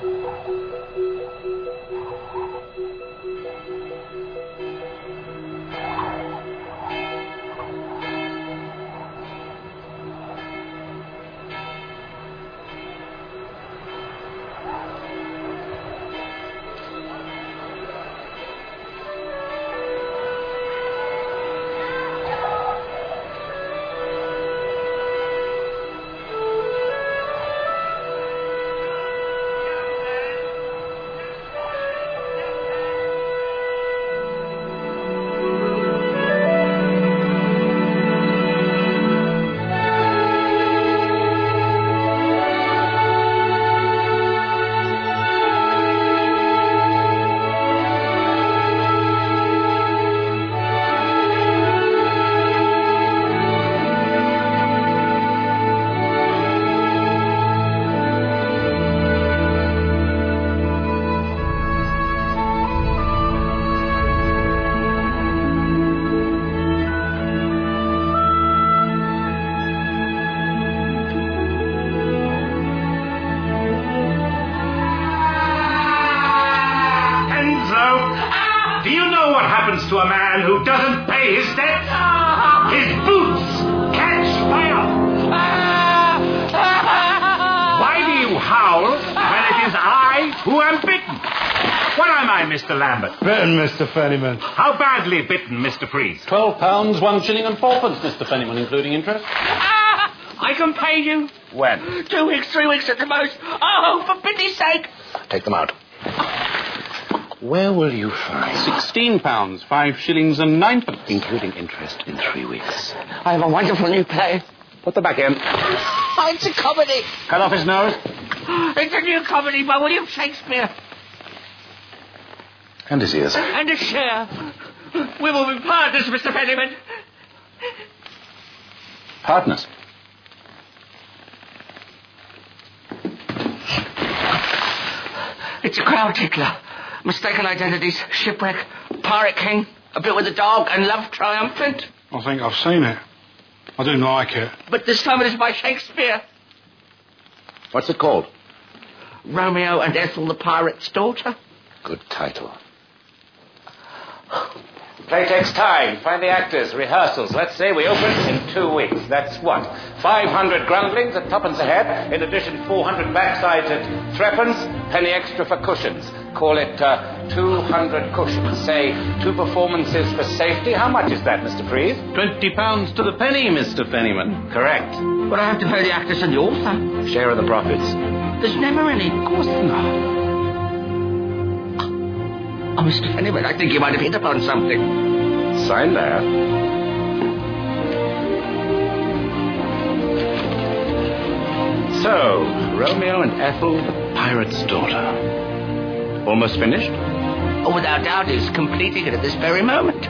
Do you know what happens to a man who doesn't pay his debts? His boots catch fire. Why do you howl when it is I who am bitten? What am I, Mr. Lambert? Bitten, Mr. Fennyman. How badly bitten, Mr. Freeze? £12, 1 shilling and 4pence, Mr. Fennyman, including interest. I can pay you. When? 2 weeks, 3 weeks at the most. Oh, for pity's sake. Take them out. Where will you find £16, 5 shillings and 9pence. including interest in 3 weeks? I have a wonderful new play. Put them back in. Oh, it's a comedy. Cut off his nose. It's a new comedy by William Shakespeare. And his ears. And a share. We will be partners, Mr. Fennyman. Partners. It's a crowd tickler. Mistaken identities, shipwreck, pirate king, a bit with a dog, and love triumphant. I think I've seen it. I didn't like it. But this time it is by Shakespeare. What's it called? Romeo and Ethel, the pirate's daughter. Good title. Play takes time. Find the actors, rehearsals. Let's say we open in 2 weeks. That's what? 500 grundlings at twopence a head. In addition, 400 backsides at threepence. Penny extra for cushions. Call it 200 cushions. Say 2 performances for safety. How much is that, Mr. Freeze? £20 to the penny, Mr. Fennyman. Correct. But I have to pay the actors and the author. Share of the profits. There's never any. Of course not. Oh, Mr. Fennyman, I think you might have hit upon something. Sign there. So, Romeo and Ethel, the pirate's daughter. Almost finished? Oh, without doubt, he's completing it at this very moment.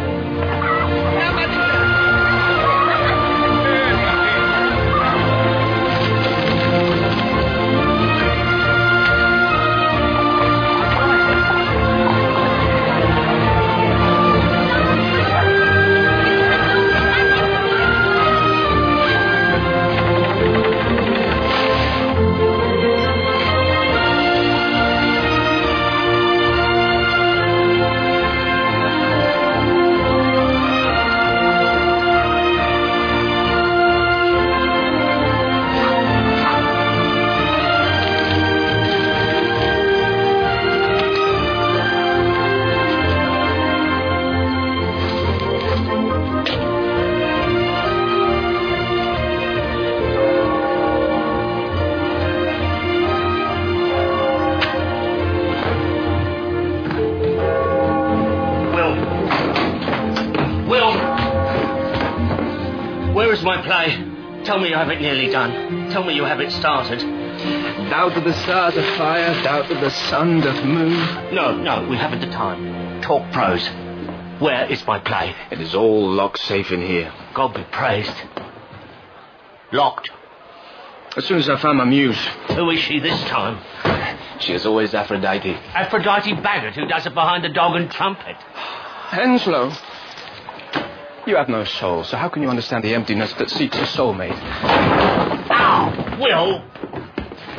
My play. Tell me you have it nearly done. Tell me you have it started. Thou to the stars of fire, thou to the sun doth move. No, we haven't the time. Talk prose. Where is my play? It is all locked safe in here. God be praised. Locked. As soon as I found my muse. Who is she this time? She is always Aphrodite. Aphrodite Baggott, who does it behind the dog and trumpet. Henslow. You have no soul, so how can you understand the emptiness that seeks a soulmate? Ow! Will!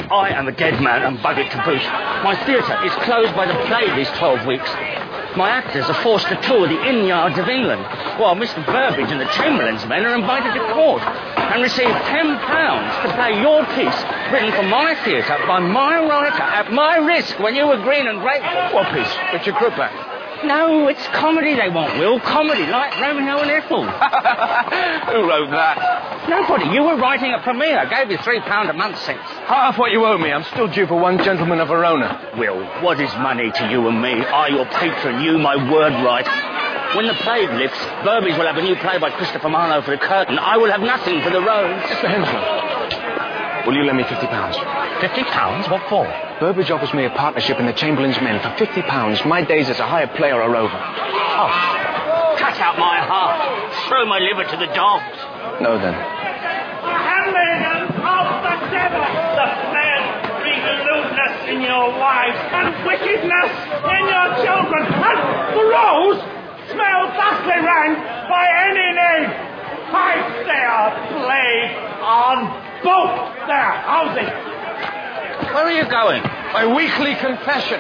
I am a dead man and buggered to boot. My theatre is closed by the plague these 12 weeks. My actors are forced to tour the inn yards of England, while Mr. Burbage and the Chamberlain's men are invited to court and receive £10 to play your piece, written for my theatre by my writer at my risk when you were green and grateful. What piece? Richard Croupier. No, it's comedy they want, Will. Comedy, like Romeo and Ethel. Who wrote that? Nobody. You were writing it for me. I gave you £3 a month since. Half what you owe me. I'm still due for one gentleman of Verona. Will, what is money to you and me? I, your patron, you, my word right. When the plague lifts, Burbage will have a new play by Christopher Marlowe for the curtain. I will have nothing for the roads. Mr. Henslow, will you lend me £50? £50? What for? Burbage offers me a partnership in the Chamberlain's Men for £50. My days as a hired player are over. Oh, cut out my heart. Throw my liver to the dogs. No, then. Handmaidens of the devil, the flame resoluteness in your wives and wickedness in your children, and the rose smell thusly rank by any name. I dare plague on both their houses. Where are you going? My weekly confession.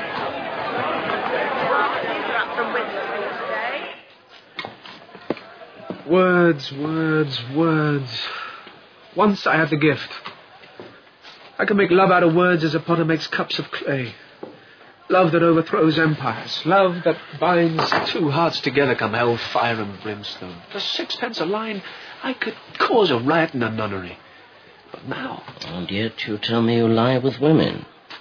Words, words, words. Once I had the gift. I can make love out of words as a potter makes cups of clay. Love that overthrows empires. Love that binds two hearts together come hell, fire and brimstone. For 6p a line, I could cause a riot in a nunnery. But now... And yet you tell me you lie with women.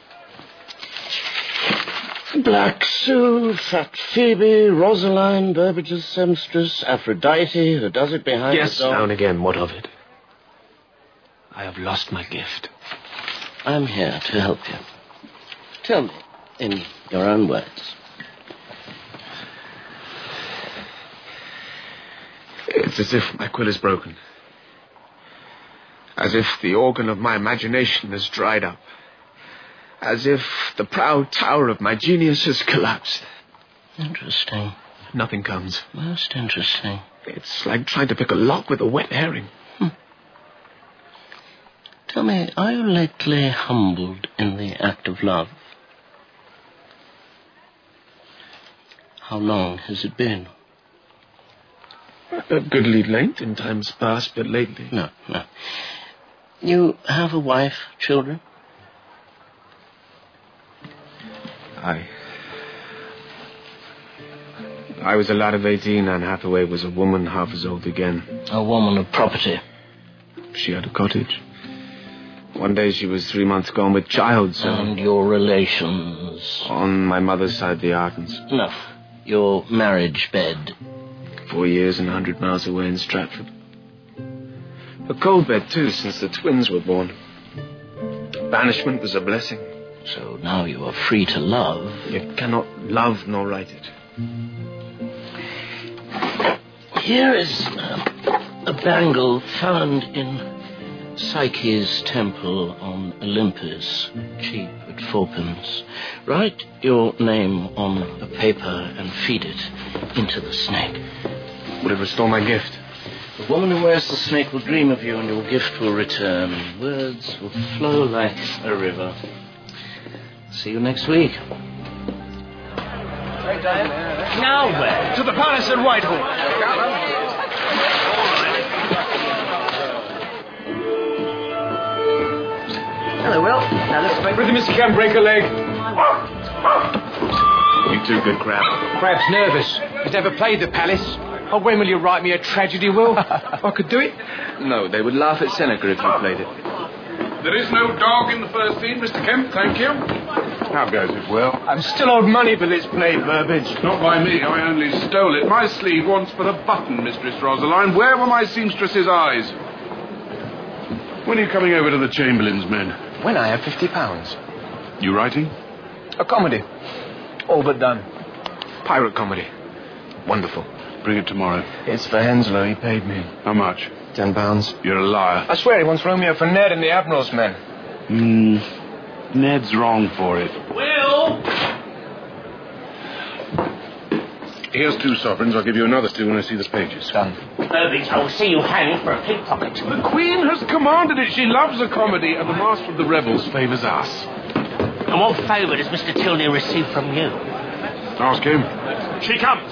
Black Sue, Fat Phoebe, Rosaline, Burbage's seamstress, Aphrodite, who does it behind Yes, the door. now and again, what of it? I have lost my gift. I'm here to help you. Tell me, in your own words. It's as if my quill is broken. As if the organ of my imagination has dried up. As if the proud tower of my genius has collapsed. Interesting. Nothing comes. Most interesting. It's like trying to pick a lock with a wet herring. Tell me, are you lately humbled in the act of love? How long has it been? A goodly length in times past, but lately... No. You have a wife, children? I was a lad of 18, Anne Hathaway was a woman half as old again. A woman of property. She had a cottage. One day she was 3 months gone with child, so... And your relations? On my mother's side, the Artons. No. Your marriage bed? 4 years and 100 miles away in Stratford. A cold bed, too, since the twins were born. Banishment was a blessing. So now you are free to love. You cannot love nor write it. Here is a bangle found in Psyche's temple on Olympus, cheap at 4p. Write your name on a paper and feed it into the snake. Would it restore my gift? The woman who wears the snake will dream of you and your gift will return. Words will flow like a river. See you next week. Now where? To the palace at Whitehall. Hello, Will. Now let's break... Rhythm, Mr. Kemp, break a leg. You too good, Crab. Crab's nervous. He's never played the palace. Oh, when will you write me a tragedy, Will? If I could do it. No, they would laugh at Seneca if you played it. There is no dog in the first scene, Mr. Kemp, thank you. How goes it, Will? I'm still owed money for this play, Burbage. Not by me, I only stole it. My sleeve wants but a button, Mistress Rosaline. Where were my seamstress's eyes? When are you coming over to the Chamberlain's Men? When I have £50. You writing? A comedy. All but done. Pirate comedy. Wonderful. Bring it tomorrow. It's for Henslow. He paid me. How much? £10. You're a liar. I swear he wants Romeo for Ned and the Admiral's Men. Ned's wrong for it. Will! Here's 2 sovereigns. I'll give you another 2 when I see the pages. Done. Burbage, I will see you hanged for a pickpocket. The Queen has commanded it. She loves a comedy, and the Master of the Rebels favours us. And what favour does Mr. Tilney receive from you? Ask him. She comes.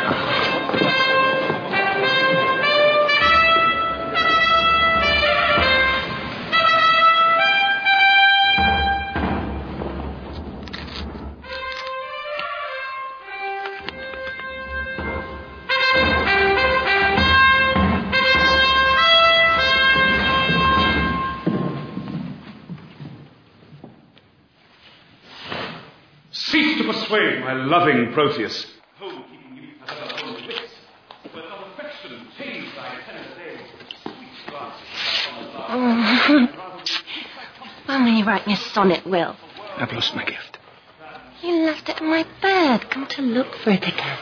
Cease to persuade, my loving Proteus. Home keeping you as ever own wits, but of affection change thy tender days. Sweet glances. When will you write me a sonnet, Will? I've lost my gift. You left it in my bed. Come to look for it again.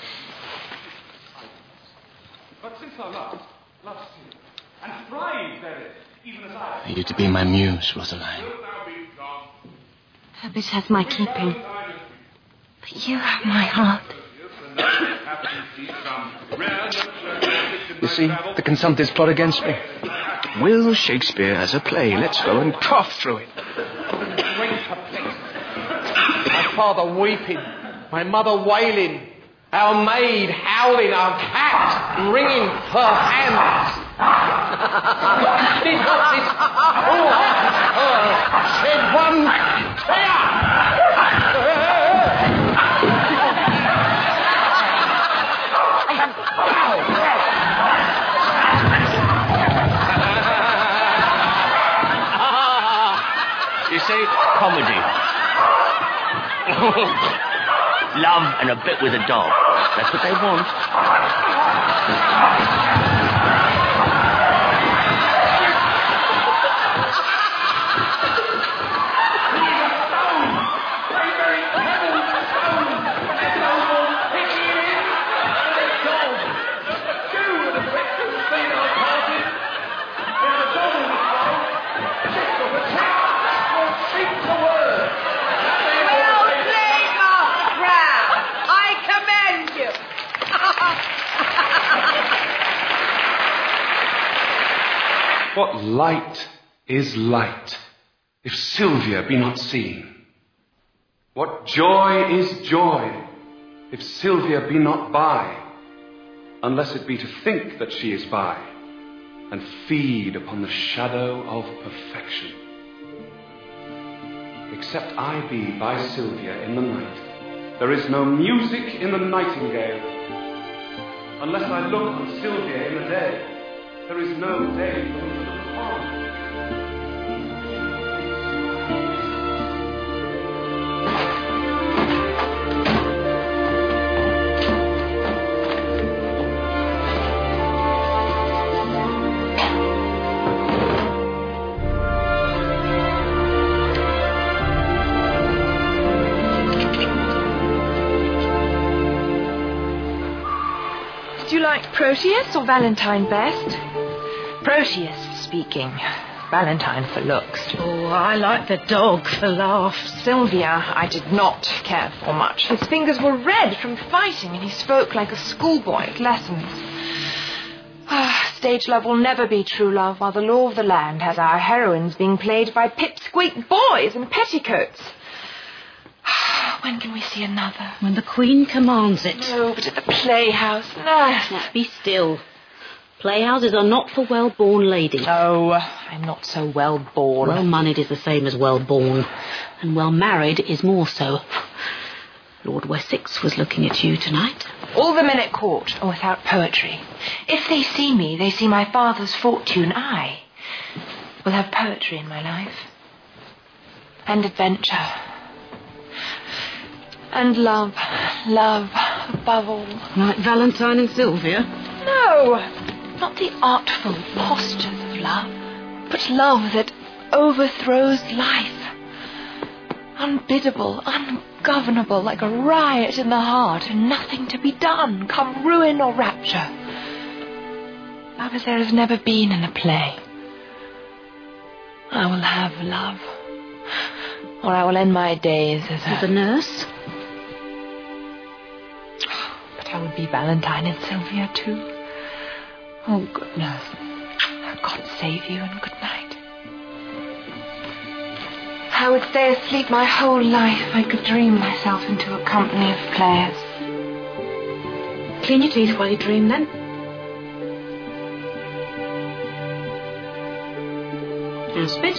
But since thou lovest you, and thrive therein, even as I. Are you to be my muse, Rosaline? Burbage has my keeping. But you have my heart. You see, the consumptives plot against me. Will Shakespeare has a play. Let's go and cough through it. My father weeping, my mother wailing, our maid howling, our cat wringing her hands. Did not this poor-hearted pearl shed one tear? You see, comedy. Love and a bit with a dog. That's what they want. What light is light, if Sylvia be not seen? What joy is joy, if Sylvia be not by, unless it be to think that she is by, and feed upon the shadow of perfection? Except I be by Sylvia in the night, there is no music in the nightingale. Unless I look on Sylvia in the day, there is no day for me to look upon. Did you like Proteus or Valentine best? Proteus speaking, Valentine for looks. Oh, I like the dog for laughs. Sylvia I did not care for much. His fingers were red from fighting and he spoke like a schoolboy at lessons. Stage love will never be true love while the law of the land has our heroines being played by pipsqueak boys in petticoats. When can we see another? When the Queen commands it. No, but at the playhouse. No. Now, be still. Playhouses are not for well-born ladies. Oh, I'm not so well-born. Well-moneyed is the same as well-born. And well-married is more so. Lord Wessex was looking at you tonight. All the men at court are without poetry. If they see me, they see my father's fortune. I will have poetry in my life. And adventure. And love. Love, above all. Like Valentine and Sylvia? No, not the artful postures of love, but love that overthrows life. Unbiddable, ungovernable, like a riot in the heart, and nothing to be done, come ruin or rapture. Love as there has never been in a play. I will have love, or I will end my days as a nurse. But I would be Valentine and Sylvia too. Oh, goodness. God save you and good night. I would stay asleep my whole life if I could dream myself into a company of players. Clean your teeth while you dream, then. And spit.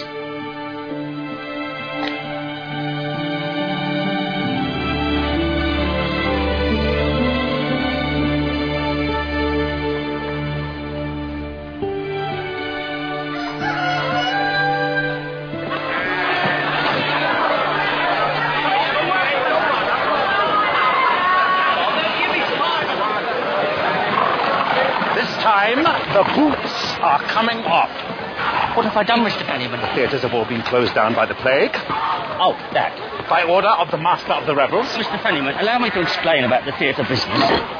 The boots are coming off. What have I done, Mr. Pennyman? The theatres have all been closed down by the plague. Oh, that. By order of the master of the revels. Mr. Pennyman, allow me to explain about the theatre business.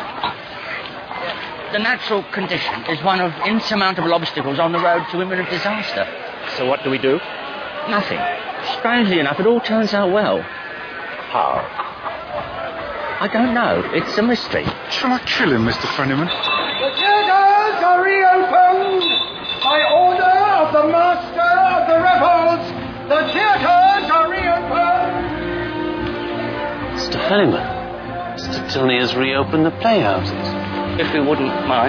The natural condition is one of insurmountable obstacles on the road to imminent disaster. So what do we do? Nothing. Strangely enough, it all turns out well. How? I don't know. It's a mystery. Shall I kill him, Mr. Fennyman? The theatres are reopened by order of the master of the revels. The theatres are reopened. Mr. Fennyman, Mr. Tilney has reopened the playhouses. If you wouldn't mind.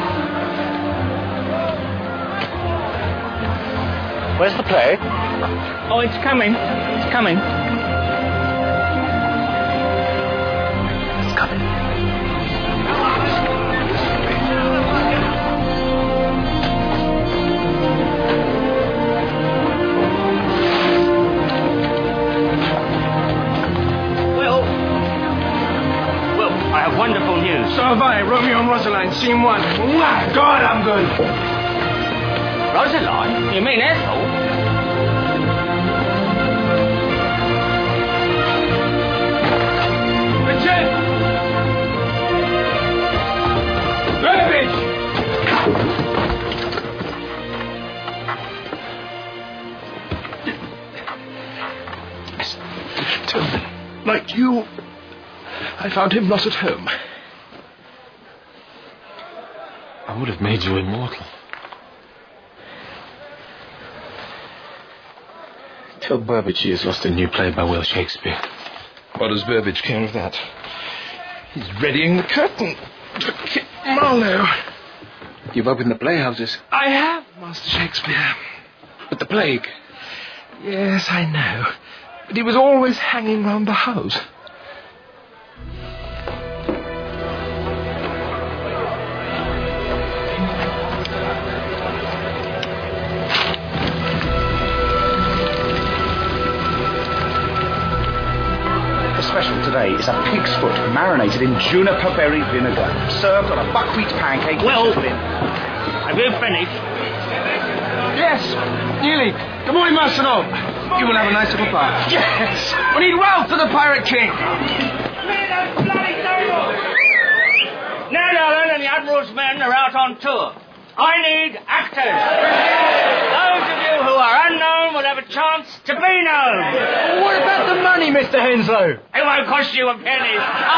Where's the play? Oh, it's coming. It's coming. It's coming. I have wonderful news. So have I. Romeo and Rosaline, scene 1. Mwah! God, I'm good. Rosaline? You mean Ethel? Richard! Burbage! Tillman, like you... I found him not at home. I would have made you immortal. Tell Burbage he has lost a new play by Will Shakespeare. What does Burbage care of that? He's readying the curtain for Kit Marlowe. You've opened the playhouses. I have, Master Shakespeare. But the plague... Yes, I know. But he was always hanging round the house. Special today is a pig's foot marinated in juniper berry vinegar, served on a buckwheat pancake. Well, have you finished? Yes, nearly. Good morning, Master Noel. You will have a nice little part. Yes. We need wealth for the Pirate King. Ned Allen and the Admiral's men are out on tour. I need actors. Those of you who are unknown will have a chance to be known. What about the money, Mr. Henslow? It won't cost you a penny.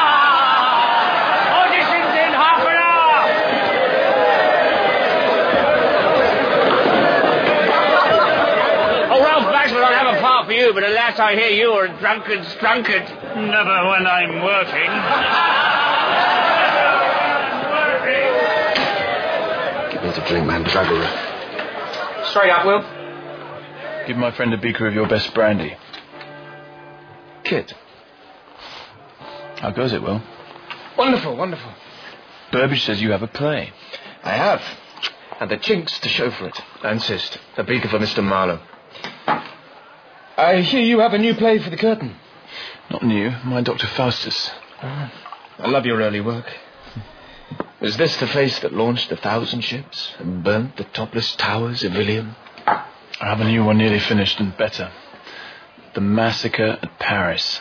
Auditions in half an hour. Oh, Ralph Baxter will have a part for you, but alas, I hear you are a drunkard's drunkard. Never when I'm working. Give me to drink, man, Dragger. Straight up, Will. Give my friend a beaker of your best brandy. Kit. How goes it, Will? Wonderful, wonderful. Burbage says you have a play. I have. And the chinks to show for it. I insist. A beaker for Mr. Marlowe. I hear you have a new play for the curtain. Not new. My Dr. Faustus. I love your early work. Was this the face that launched 1,000 ships and burnt the topless towers of Ilium? I have a new one nearly finished and better. The Massacre at Paris.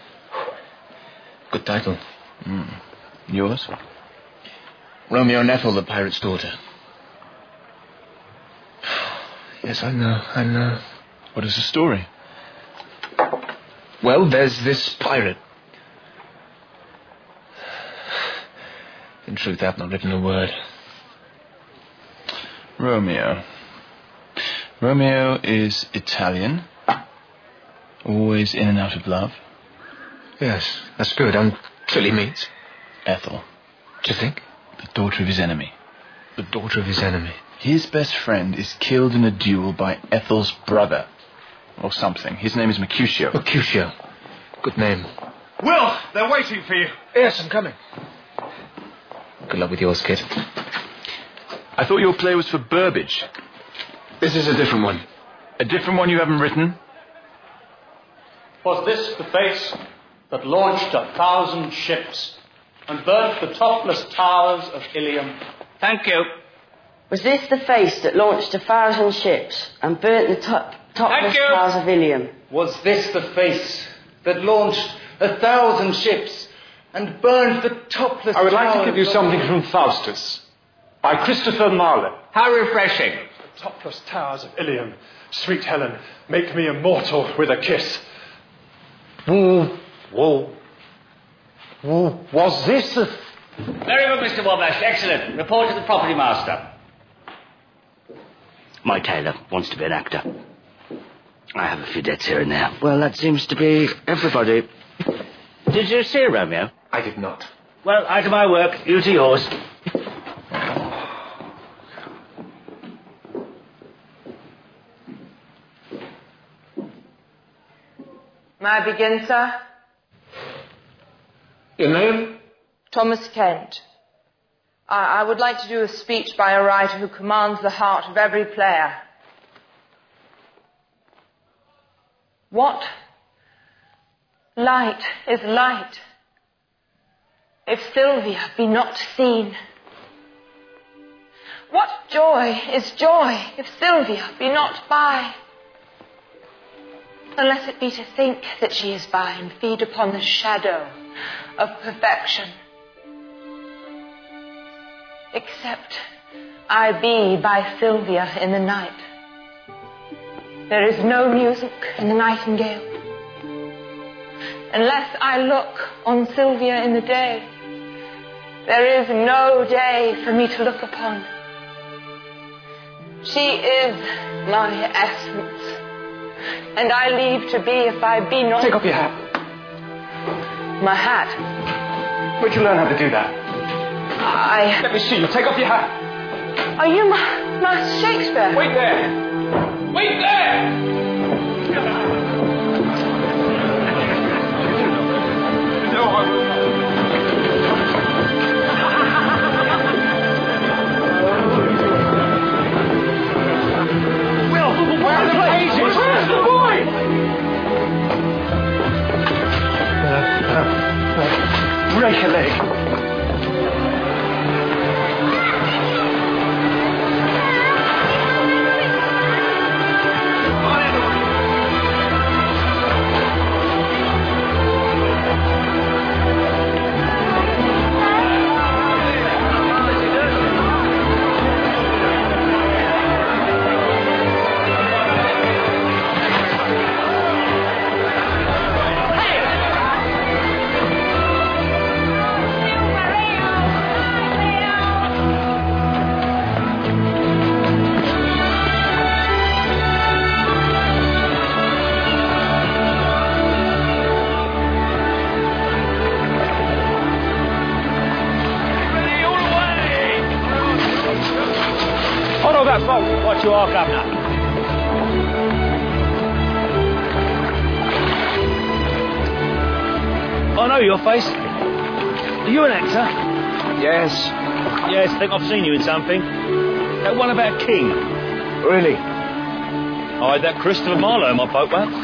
Good title. Yours? Romeo and Ethel, the pirate's daughter. Yes, I know. What is the story? Well, there's this pirate. In truth, I have not written a word. Romeo. Romeo is Italian. Always in and out of love. Yes, that's good, until he meets Ethel. Do you think? The daughter of his enemy. The daughter of his enemy. His best friend is killed in a duel by Ethel's brother. Or something. His name is Mercutio. Mercutio. Good name. Will, they're waiting for you. Yes, I'm coming. Good luck with yours, kid. I thought your play was for Burbage. This is a different one. A different one you haven't written? Was this the face that launched 1,000 ships and burnt the topless towers of Ilium? Thank you. Was this the face that launched 1,000 ships and burnt the topless towers of Ilium? Was this the face that launched 1,000 ships and burned the topless towers? I would like to give you something from Faustus by Christopher Marlowe. How refreshing. The topless towers of Ilium. Sweet Helen, make me immortal with a kiss. Was this the... Very good, Mr. Wabash. Excellent. Report to the property master. My tailor wants to be an actor. I have a few debts here and there. Well, that seems to be everybody. Did you see Romeo? I did not. Well, I to my work, you to yours. May I begin, sir? Your name? Thomas Kent. I would like to do a speech by a writer who commands the heart of every player. What light is light if Sylvia be not seen? What joy is joy if Sylvia be not by? Unless it be to think that she is by and feed upon the shadow of perfection. Except I be by Sylvia in the night. There is no music in the nightingale. Unless I look on Sylvia in the day, there is no day for me to look upon. She is my essence, and I leave to be if I be not... Take off your hat. My hat? Where'd you learn how to do that? Let me see you. Take off your hat. Are you Master Shakespeare? Wait there. Wait there! Where's the pages? Where's the boy? Break a leg. What you are, Governor? I know your face. Are you an actor? Yes. Yes, I think I've seen you in something. That one about King. Really? I had that Christopher Marlowe in my boat once.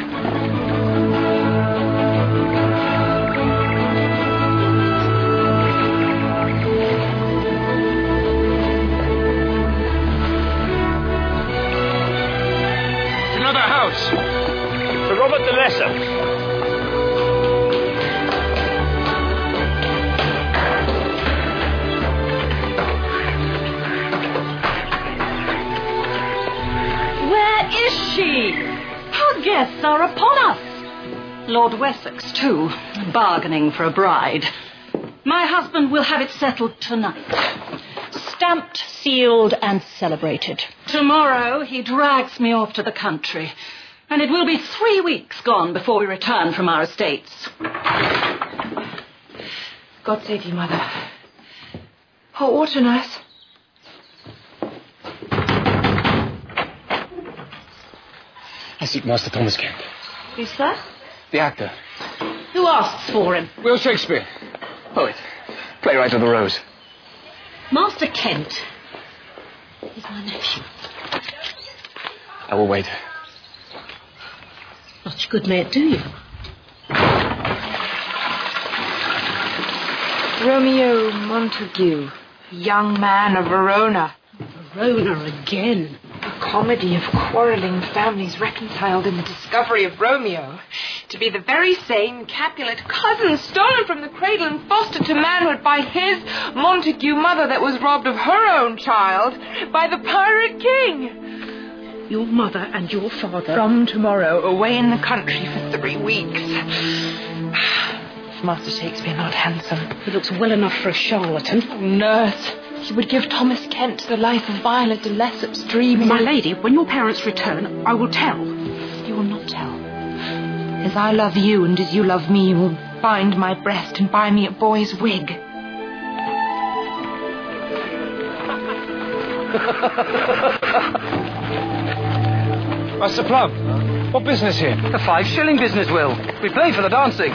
To Robert the Lesser. Where is she? Our guests are upon us. Lord Wessex, too, bargaining for a bride. My husband will have it settled tonight. Stamped, sealed, and celebrated. Tomorrow he drags me off to the country, and it will be 3 weeks gone before we return from our estates. God save you, Mother. Hot water, nurse. I seek Master Thomas Kent. Who's that? The actor. Who asks for him? Will Shakespeare. Poet. Playwright of the Rose. Master Kent. He's my nephew. I will wait. Much good may it do you. Romeo Montague, young man of Verona. Verona again. A comedy of quarrelling families reconciled in the discovery of Romeo. To be the very same Capulet cousin stolen from the cradle and fostered to manhood by his Montague mother that was robbed of her own child by the pirate king. Your mother and your father. From tomorrow, away in the country for 3 weeks. Is Master Shakespeare not handsome? He looks well enough for a charlatan. Oh, nurse. He would give Thomas Kent the life of Violet de Lesseps dreaming. My lady, when your parents return, I will tell. You will not tell. As I love you and as you love me, you will bind my breast and buy me a boy's wig. Master Plum, what business here? A 5-shilling business, Will. We play for the dancing.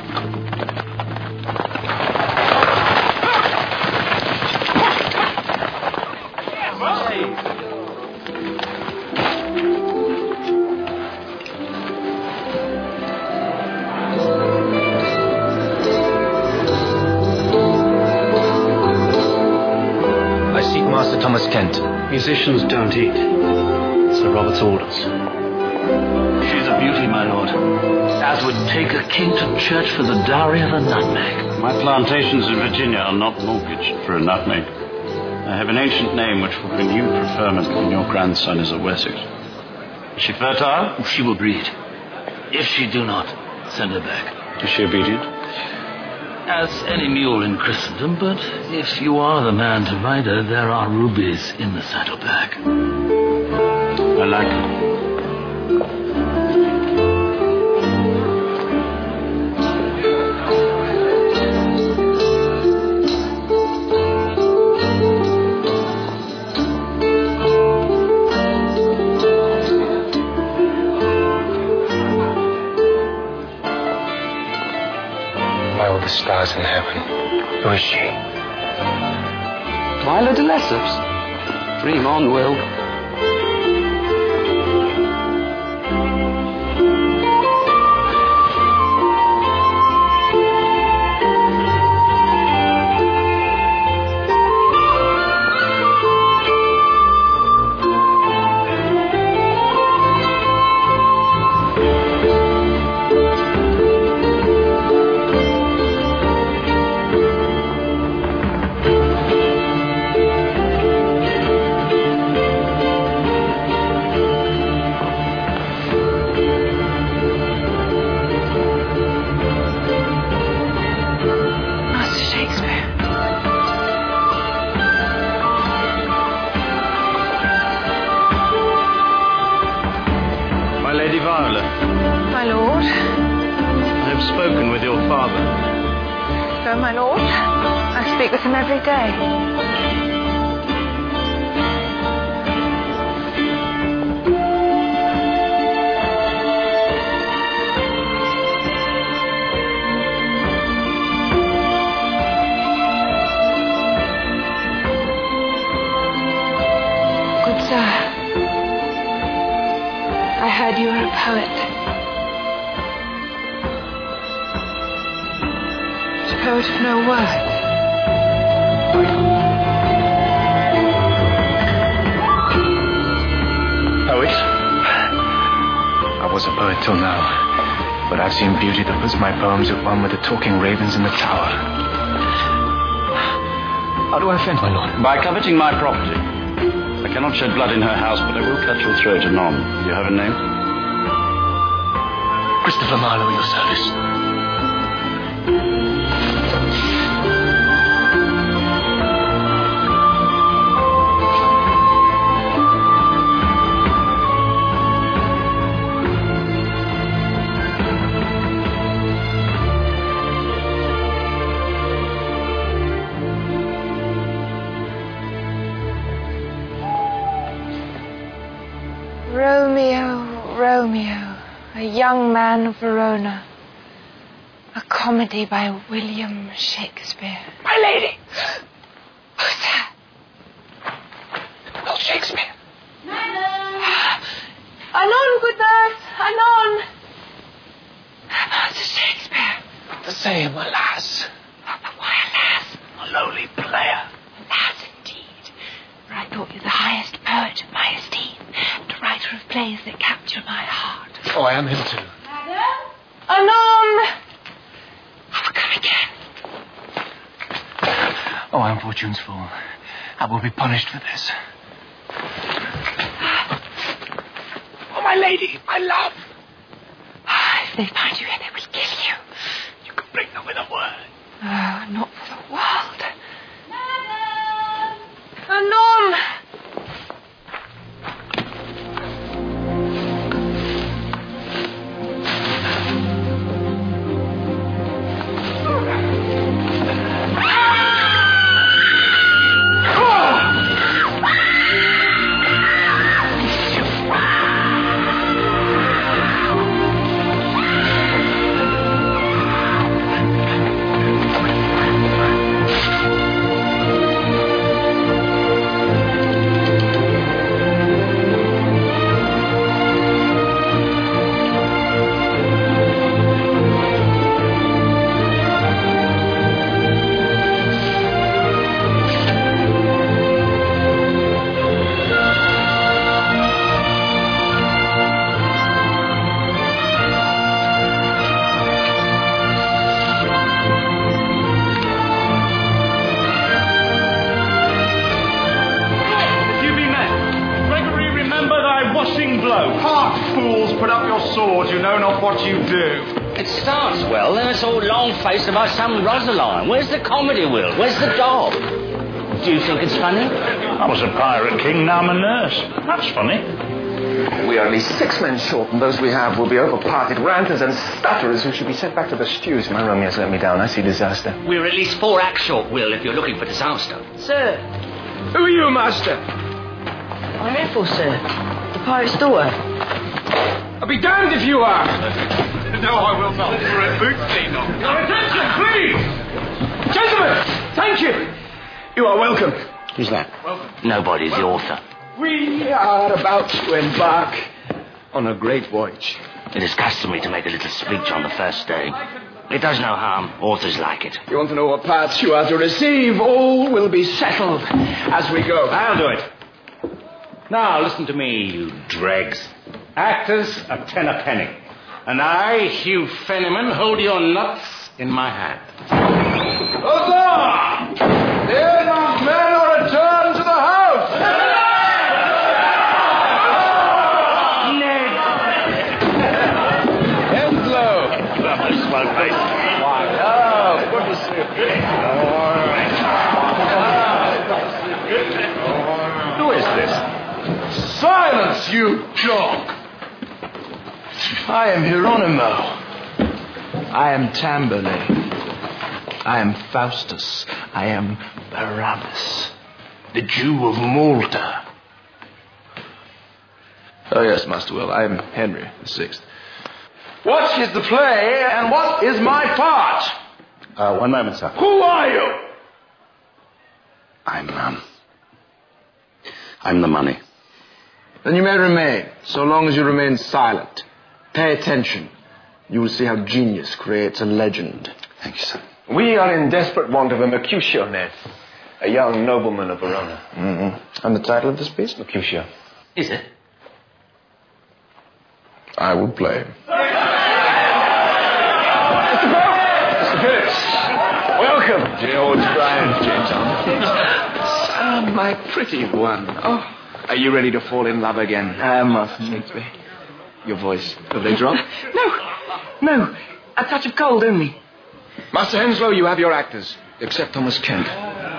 Master Thomas Kent. Musicians don't eat. Sir Robert's orders. She's a beauty, my lord. As would take a king to church for the dowry of a nutmeg. My plantations in Virginia are not mortgaged for a nutmeg. I have an ancient name which will bring you preferment when your grandson is a Wessex. Is she fertile? She will breed. If she do not, send her back. Is she obedient? As any mule in Christendom, but if you are the man to ride her, there are rubies in the saddlebag. I like her. The stars in heaven. Who is she? Violet de Lesseps. Dream on, Will. Every day. Good sir, I heard you were a poet. A poet of no words. Poet? I was a poet till now, but I've seen beauty that puts my poems at one with the talking ravens in the tower. How do I offend, my lord? By coveting my property. I cannot shed blood in her house, but I will cut your throat anon. Do you have a name? Christopher Marlowe, your service. Young Man of Verona. A comedy by William Shakespeare. My lady! Who's that? Lord Shakespeare. Anon, good nurse, anon. Master Shakespeare. The same, alas. But why alas? A lowly player. Alas, indeed. For I thought you the highest poet of my esteem, and a writer of plays that capture my heart. Oh, I am him too. Madam? Anon! Oh, come again. Oh, I am Fortune's fool. I will be punished for this. Oh, my lady, my love. If they find you here, they will kill you. You can bring them with a word. Oh, not for the world. Madam! Anon! It starts well, then it's all long-faced about some Rosaline. Where's the comedy, Will? Where's the dog? Do you think it's funny? I was a pirate king, now I'm a nurse. That's funny. We are only 6 men short, and those we have will be overparted ranters and stutterers who should be sent back to the stews. My Romeo's let me down. I see disaster. We're at least 4 acts short, Will, if you're looking for disaster. Sir, Who are you, master? I'm here for, sir. The pirate's daughter. I'll be damned if you are. No, I will not. Red boots need not. Your attention, please! Gentlemen, thank you. You are welcome. Who's that? Nobody's the author. We are about to embark on a great voyage. It is customary to make a little speech on the first day. It does no harm. Authors like it. You want to know what parts you are to receive? All will be settled as we go. I'll do it. Now, listen to me, you dregs. Actors are 10 a penny. And I, Hugh Fenniman, hold your nuts in my hand. Huzzah! The young men are returned to the house! Heads low. Why, oh, good to see you. Who is this? Silence, you dog! I am Hieronymo. I am Tamburlaine. I am Faustus. I am Barabbas, the Jew of Malta. Oh, yes, Master Will. I am Henry VI. What is the play, and what is my part? One moment, sir. Who are you? I'm the money. Then you may remain, so long as you remain silent. Pay attention. You will see how genius creates a legend. Thank you, sir. We are in desperate want of a Mercutio, Ned. A young nobleman of Verona. Mm-hmm. And the title of this piece? Mercutio. Is it? I will play him. Mr. Phillips, welcome. George Bryant, James Sam, my pretty one. Oh, are you ready to fall in love again? I am, Master Shakespeare. Your voice, have they dropped? No. A touch of cold only. Master Henslow, you have your actors, except Thomas Kent.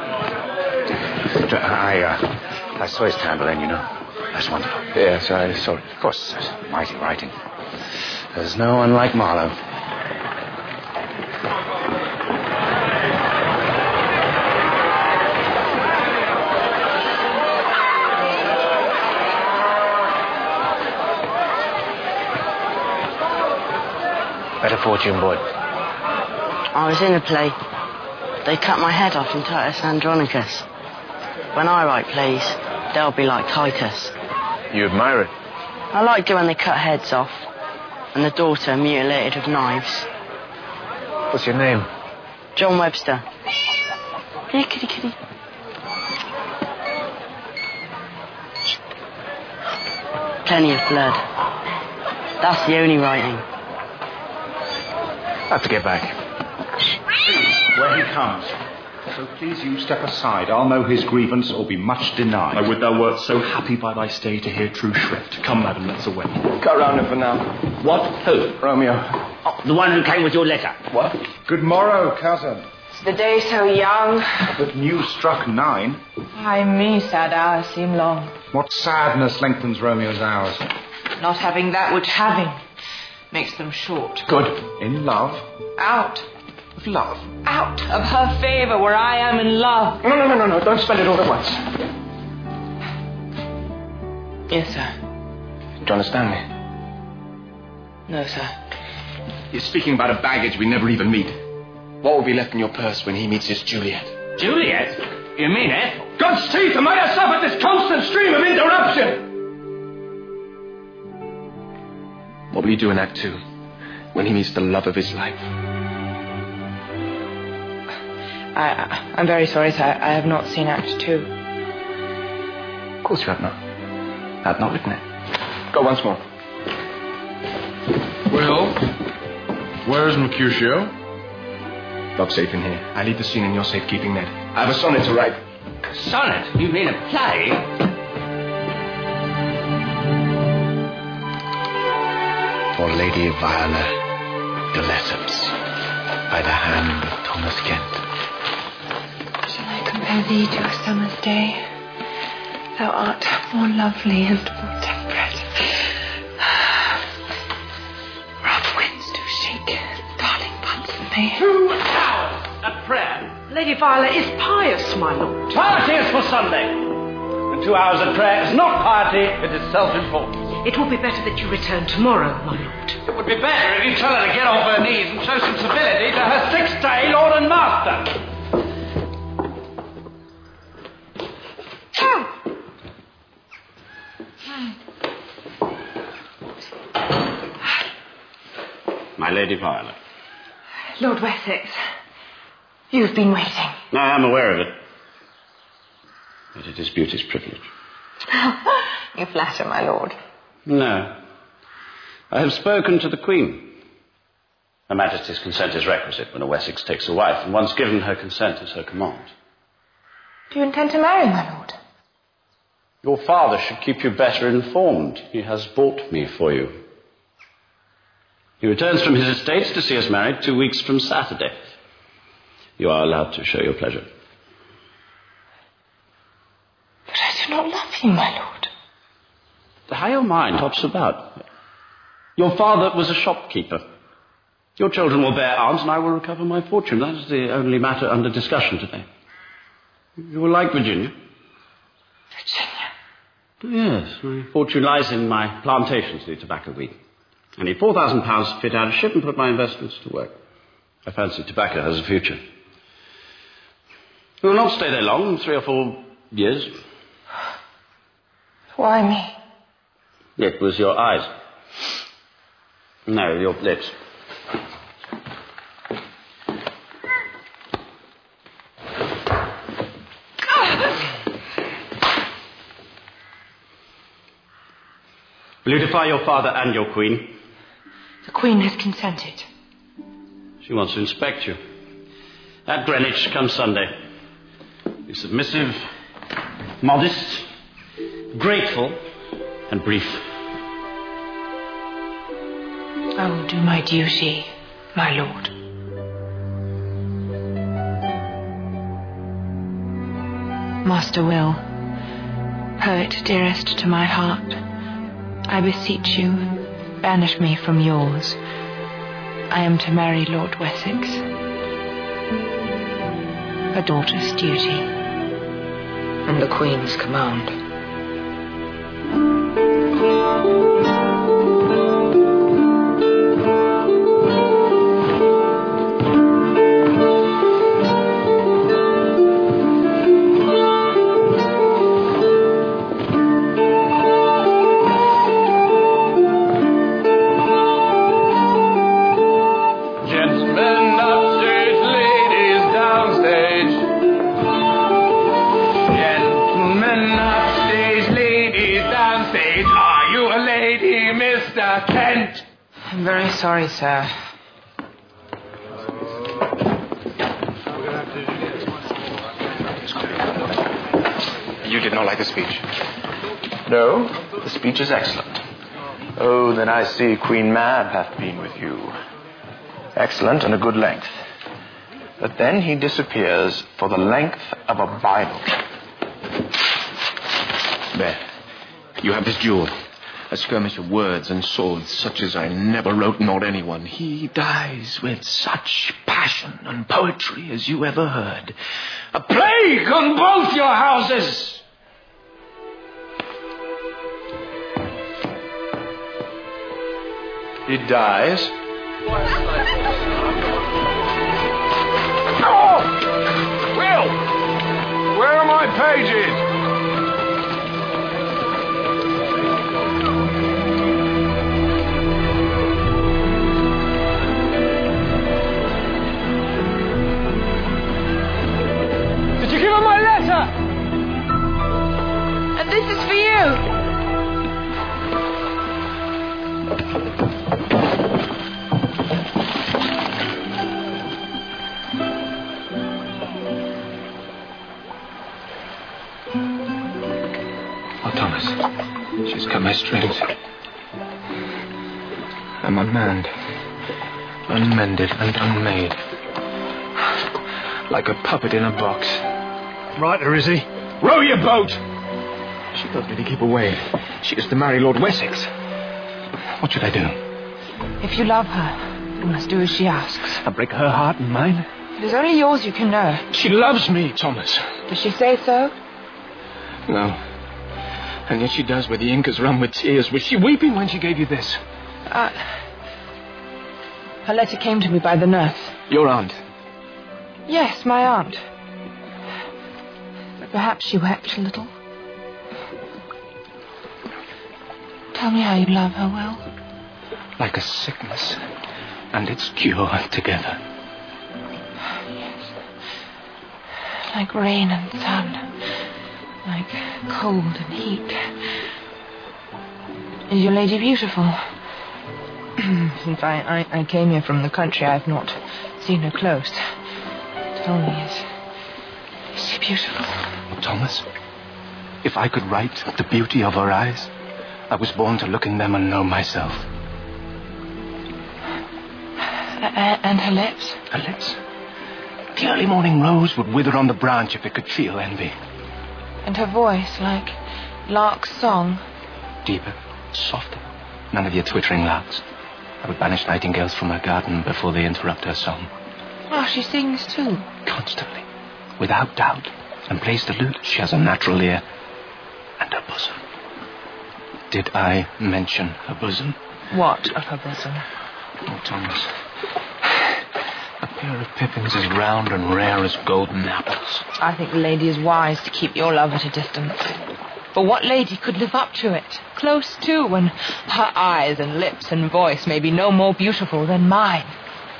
I saw his Tamburlaine, you know. That's wonderful. Yes, I saw it. Of course, there's mighty writing. There's no one like Marlowe. fortune, boy? I was in a play. They cut my head off in Titus Andronicus. When I write plays, they'll be like Titus. You admire it? I liked it when they cut heads off, and the daughter mutilated with knives. What's your name? John Webster. Here, kitty, kitty. Plenty of blood. That's the only writing. I have to get back. Where he comes. So please you step aside. I'll know his grievance or be much denied. I would thou wert so happy by thy stay to hear true shrift. Come, madam, let's away. Cut round him for now. What? Who? Romeo. Oh, the one who came with your letter. What? Good morrow, cousin. The day so young. But news struck 9. Ay me, sad hours seem long. What sadness lengthens Romeo's hours? Not having that which having makes them short. Good. In love? Out. Of love? Out of her favour where I am in love. No. Don't spend it all at once. Yes, sir. Do you understand me? No, sir. You're speaking about a baggage we never even meet. What will be left in your purse when he meets his Juliet? Juliet? You mean Ethel? God's teeth, am I to suffer this constant stream of interruption? What will he do in Act 2 when he meets the love of his life? I'm very sorry, sir. I have not seen Act 2. Of course you have not. I have not written it. Go once more. Well, where's Mercutio? Lock's safe in here. I leave the scene in your safekeeping net. I have a sonnet to write. Sonnet? You mean a play? For Lady Viola de Lesseps, by the hand of Thomas Kent. Shall I compare thee to a summer's day? Thou art more lovely and more temperate. Rough winds do shake darling buds in me. 2 hours at prayer. Lady Viola is pious, my lord. Piety is for Sunday. And 2 hours at prayer is not piety, it is self-importance. It will be better that you return tomorrow, my lord. It would be better if you tell her to get off her knees and show some civility to her 6th-day lord and master. My Lady Viola. Lord Wessex, you've been waiting. I am aware of it. But it is beauty's privilege. You flatter, my lord. No. I have spoken to the Queen. Her Majesty's consent is requisite when a Wessex takes a wife, and once given her consent is her command. Do you intend to marry, my lord? Your father should keep you better informed. He has bought me for you. He returns from his estates to see us married 2 weeks from Saturday. You are allowed to show your pleasure. But I do not love you, my lord. How your mind hops about. Your father was a shopkeeper. Your children will bear arms and I will recover my fortune. That is the only matter under discussion today. You will like Virginia? Virginia? Yes, my fortune lies in my plantations, the tobacco weed. I need £4,000 to fit out a ship and put my investments to work. I fancy tobacco has a future. You will not stay there long, 3 or 4 years. Why me? It was your eyes. No, your lips. Will you defy your father and your queen? The Queen has consented. She wants to inspect you. At Greenwich, come Sunday. Be submissive, modest, grateful, and brief. I will do my duty, my lord. Master Will, poet dearest to my heart, I beseech you, banish me from yours. I am to marry Lord Wessex. A daughter's duty, and the Queen's command. I'm very sorry, sir. You did not like the speech? No, the speech is excellent. Oh, then I see Queen Mab hath been with you. Excellent and a good length. But then he disappears for the length of a Bible. There. You have this jewel. A skirmish of words and swords such as I never wrote nor anyone. He dies with such passion and poetry as you ever heard. A plague on both your houses! He dies. Oh! Will! Where are my pages? Did you give her my letter? And this is for you. She's cut my strings. I'm unmanned, unmended, and unmade. Like a puppet in a box. Right, or is he? Row your boat! She told me to keep away. She is to marry Lord Wessex. What should I do? If you love her, you must do as she asks. I break her heart and mine? It is only yours you can know. She loves me, Thomas. Does she say so? No. And yet she does where the ink has run with tears. Was she weeping when she gave you this? Her letter came to me by the nurse. Your aunt? Yes, my aunt. But perhaps she wept a little. Tell me how you love her, Will. Like a sickness and its cure together. Yes. Like rain and sun. Like cold and heat. Is your lady beautiful? Since I came here from the country, I have not seen her close. Tell me, is she beautiful? Oh, Thomas, if I could write the beauty of her eyes, I was born to look in them and know myself. And her lips? Her lips? The early morning rose would wither on the branch if it could feel envy. And her voice, like lark's song? Deeper, softer. None of your twittering larks. I would banish nightingales from her garden before they interrupt her song. Oh, she sings too? Constantly, without doubt. And plays the lute. She has a natural ear. And her bosom. Did I mention her bosom? What of her bosom? Oh, Thomas. A pair of pippins as round and rare as golden apples. I think the lady is wise to keep your love at a distance. For what lady could live up to it? Close to, when her eyes and lips and voice may be no more beautiful than mine.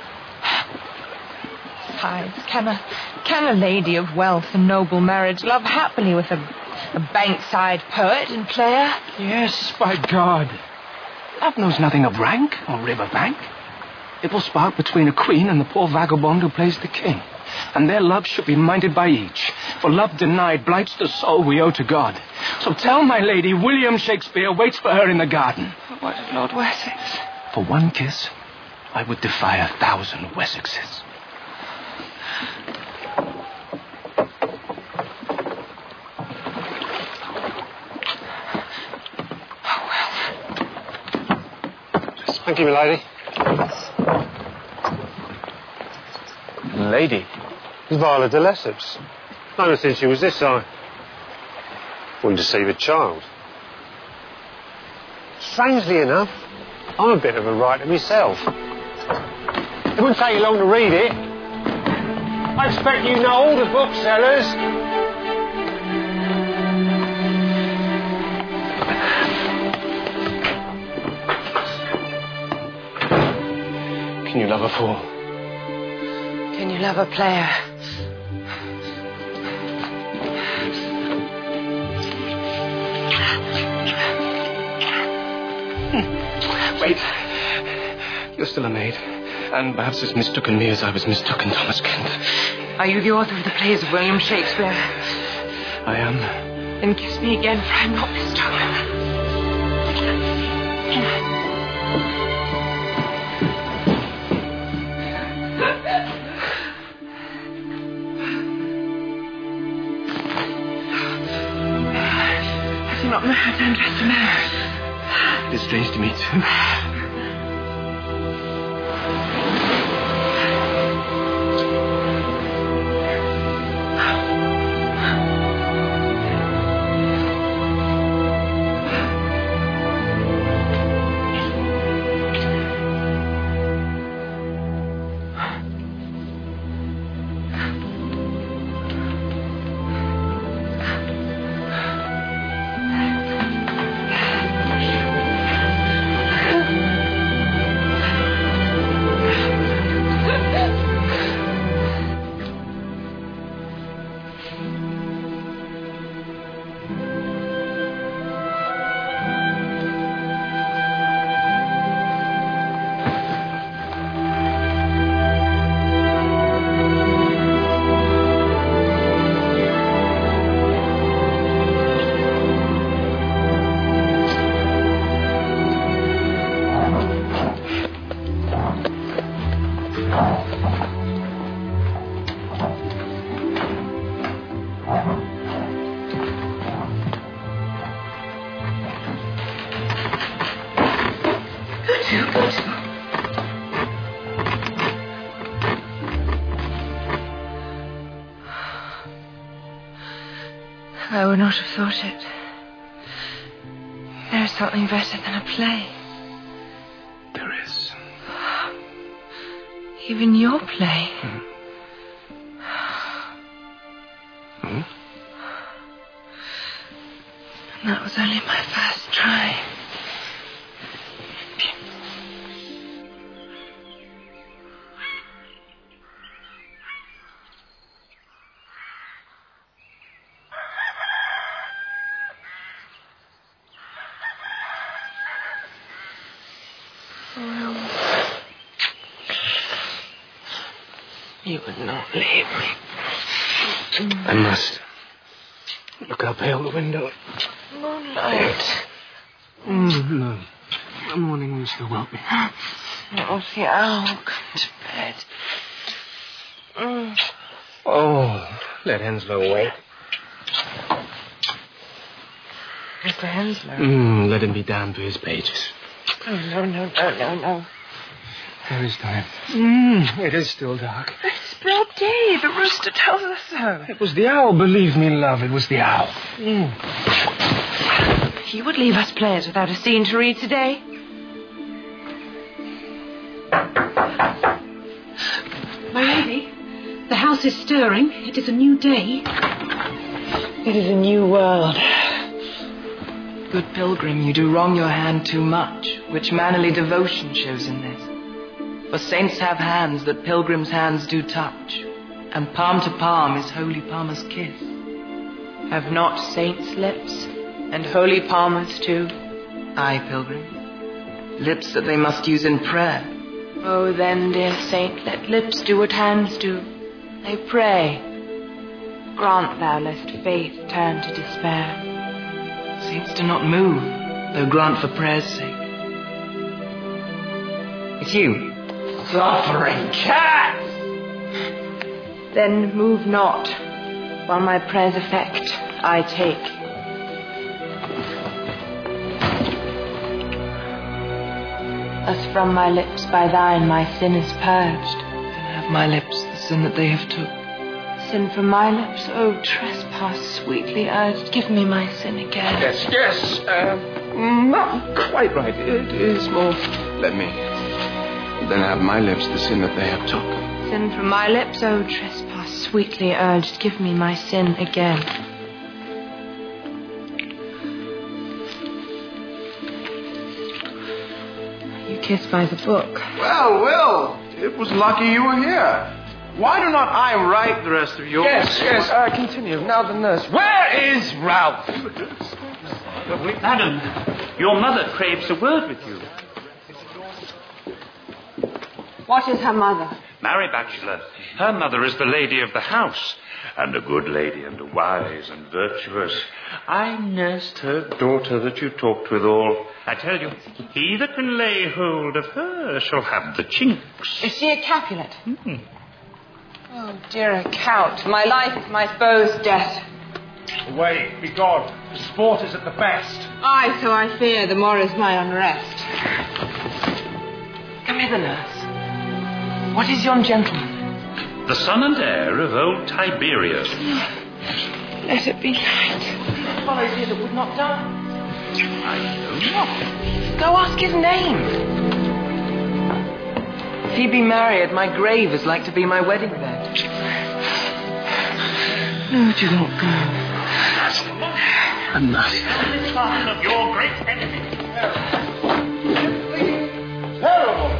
Besides, can a lady of wealth and noble marriage love happily with a bankside poet and player? Yes, by God. Love knows nothing of rank or river bank. It will spark between a queen and the poor vagabond who plays the king. And their love should be minded by each. For love denied blights the soul we owe to God. So tell my lady William Shakespeare waits for her in the garden. What of Lord Wessex? For one kiss, I would defy 1,000 Wessexes. Thank you, my lady. Lady? Viola de Lesseps. Known her since she was this size. Wouldn't deceive a child. Strangely enough, I'm a bit of a writer myself. It wouldn't take you long to read it. I expect you know all the booksellers. Can you love a fool? Can you love a player? Wait. You're still a maid, and perhaps as mistaken me as I was mistaken Thomas Kent. Are you the author of the plays of William Shakespeare? I am. Then kiss me again, for I'm not mistaken. Have you not met Andress de Mare? It is strange to me, too. I would not have thought it. There is something better than a play. There is. Even your play. Hmm? And that was only my first try. You would not leave me. I must. Look how pale the window. Moonlight. No. The morning will still won't be. Oh, the owl. Come to bed. Oh, let Henslow wait. Mr. Henslow? Let him be damned for his pages. Oh, no. There is time. It is still dark. It's broad day. The rooster tells us so. It was the owl, believe me, love. It was the owl. He would leave us players without a scene to read today. My lady, the house is stirring. It is a new day. It is a new world. Good pilgrim, you do wrong your hand too much, which mannerly devotion shows in this. For saints have hands that pilgrims' hands do touch, and palm to palm is holy palmer's kiss. Have not saints lips, and holy palmers too? Aye, pilgrim, lips that they must use in prayer. Oh, then, dear saint, let lips do what hands do. They pray. Grant thou lest faith turn to despair. Saints do not move, though grant for prayer's sake. It's you. Suffering cat! Then move not, while my prayer's effect I take. Thus from my lips by thine my sin is purged. Then have my lips the sin that they have took. Sin from my lips, oh trespass sweetly urged, give me my sin again. Yes, not quite right. It is more. Let me. Then have my lips the sin that they have took. Sin from my lips, oh trespass sweetly urged, give me my sin again. You kiss by the book. Well, Will, it was lucky you were here. Why do not I write the rest of yours? Yes, continue. Now the nurse. Where is Ralph? Madam, your mother craves a word with you. What is her mother? Mary Bachelor. Her mother is the lady of the house, and a good lady and a wise and virtuous. I nursed her daughter that you talked withal. I tell you, he that can lay hold of her shall have the chinks. Is she a Capulet? Oh, dear Count, my life is my foe's death. Away, be gone. The sport is at the best. Aye, so I fear the more is my unrest. Come hither, nurse. What is yon gentleman? The son and heir of old Tiberius. Let it be night. These fellows here that would not die. I know not. Go ask his name. If he be married, my grave is like to be my wedding bed. No, do not go. I'm not. The son of your great enemy. Terrible!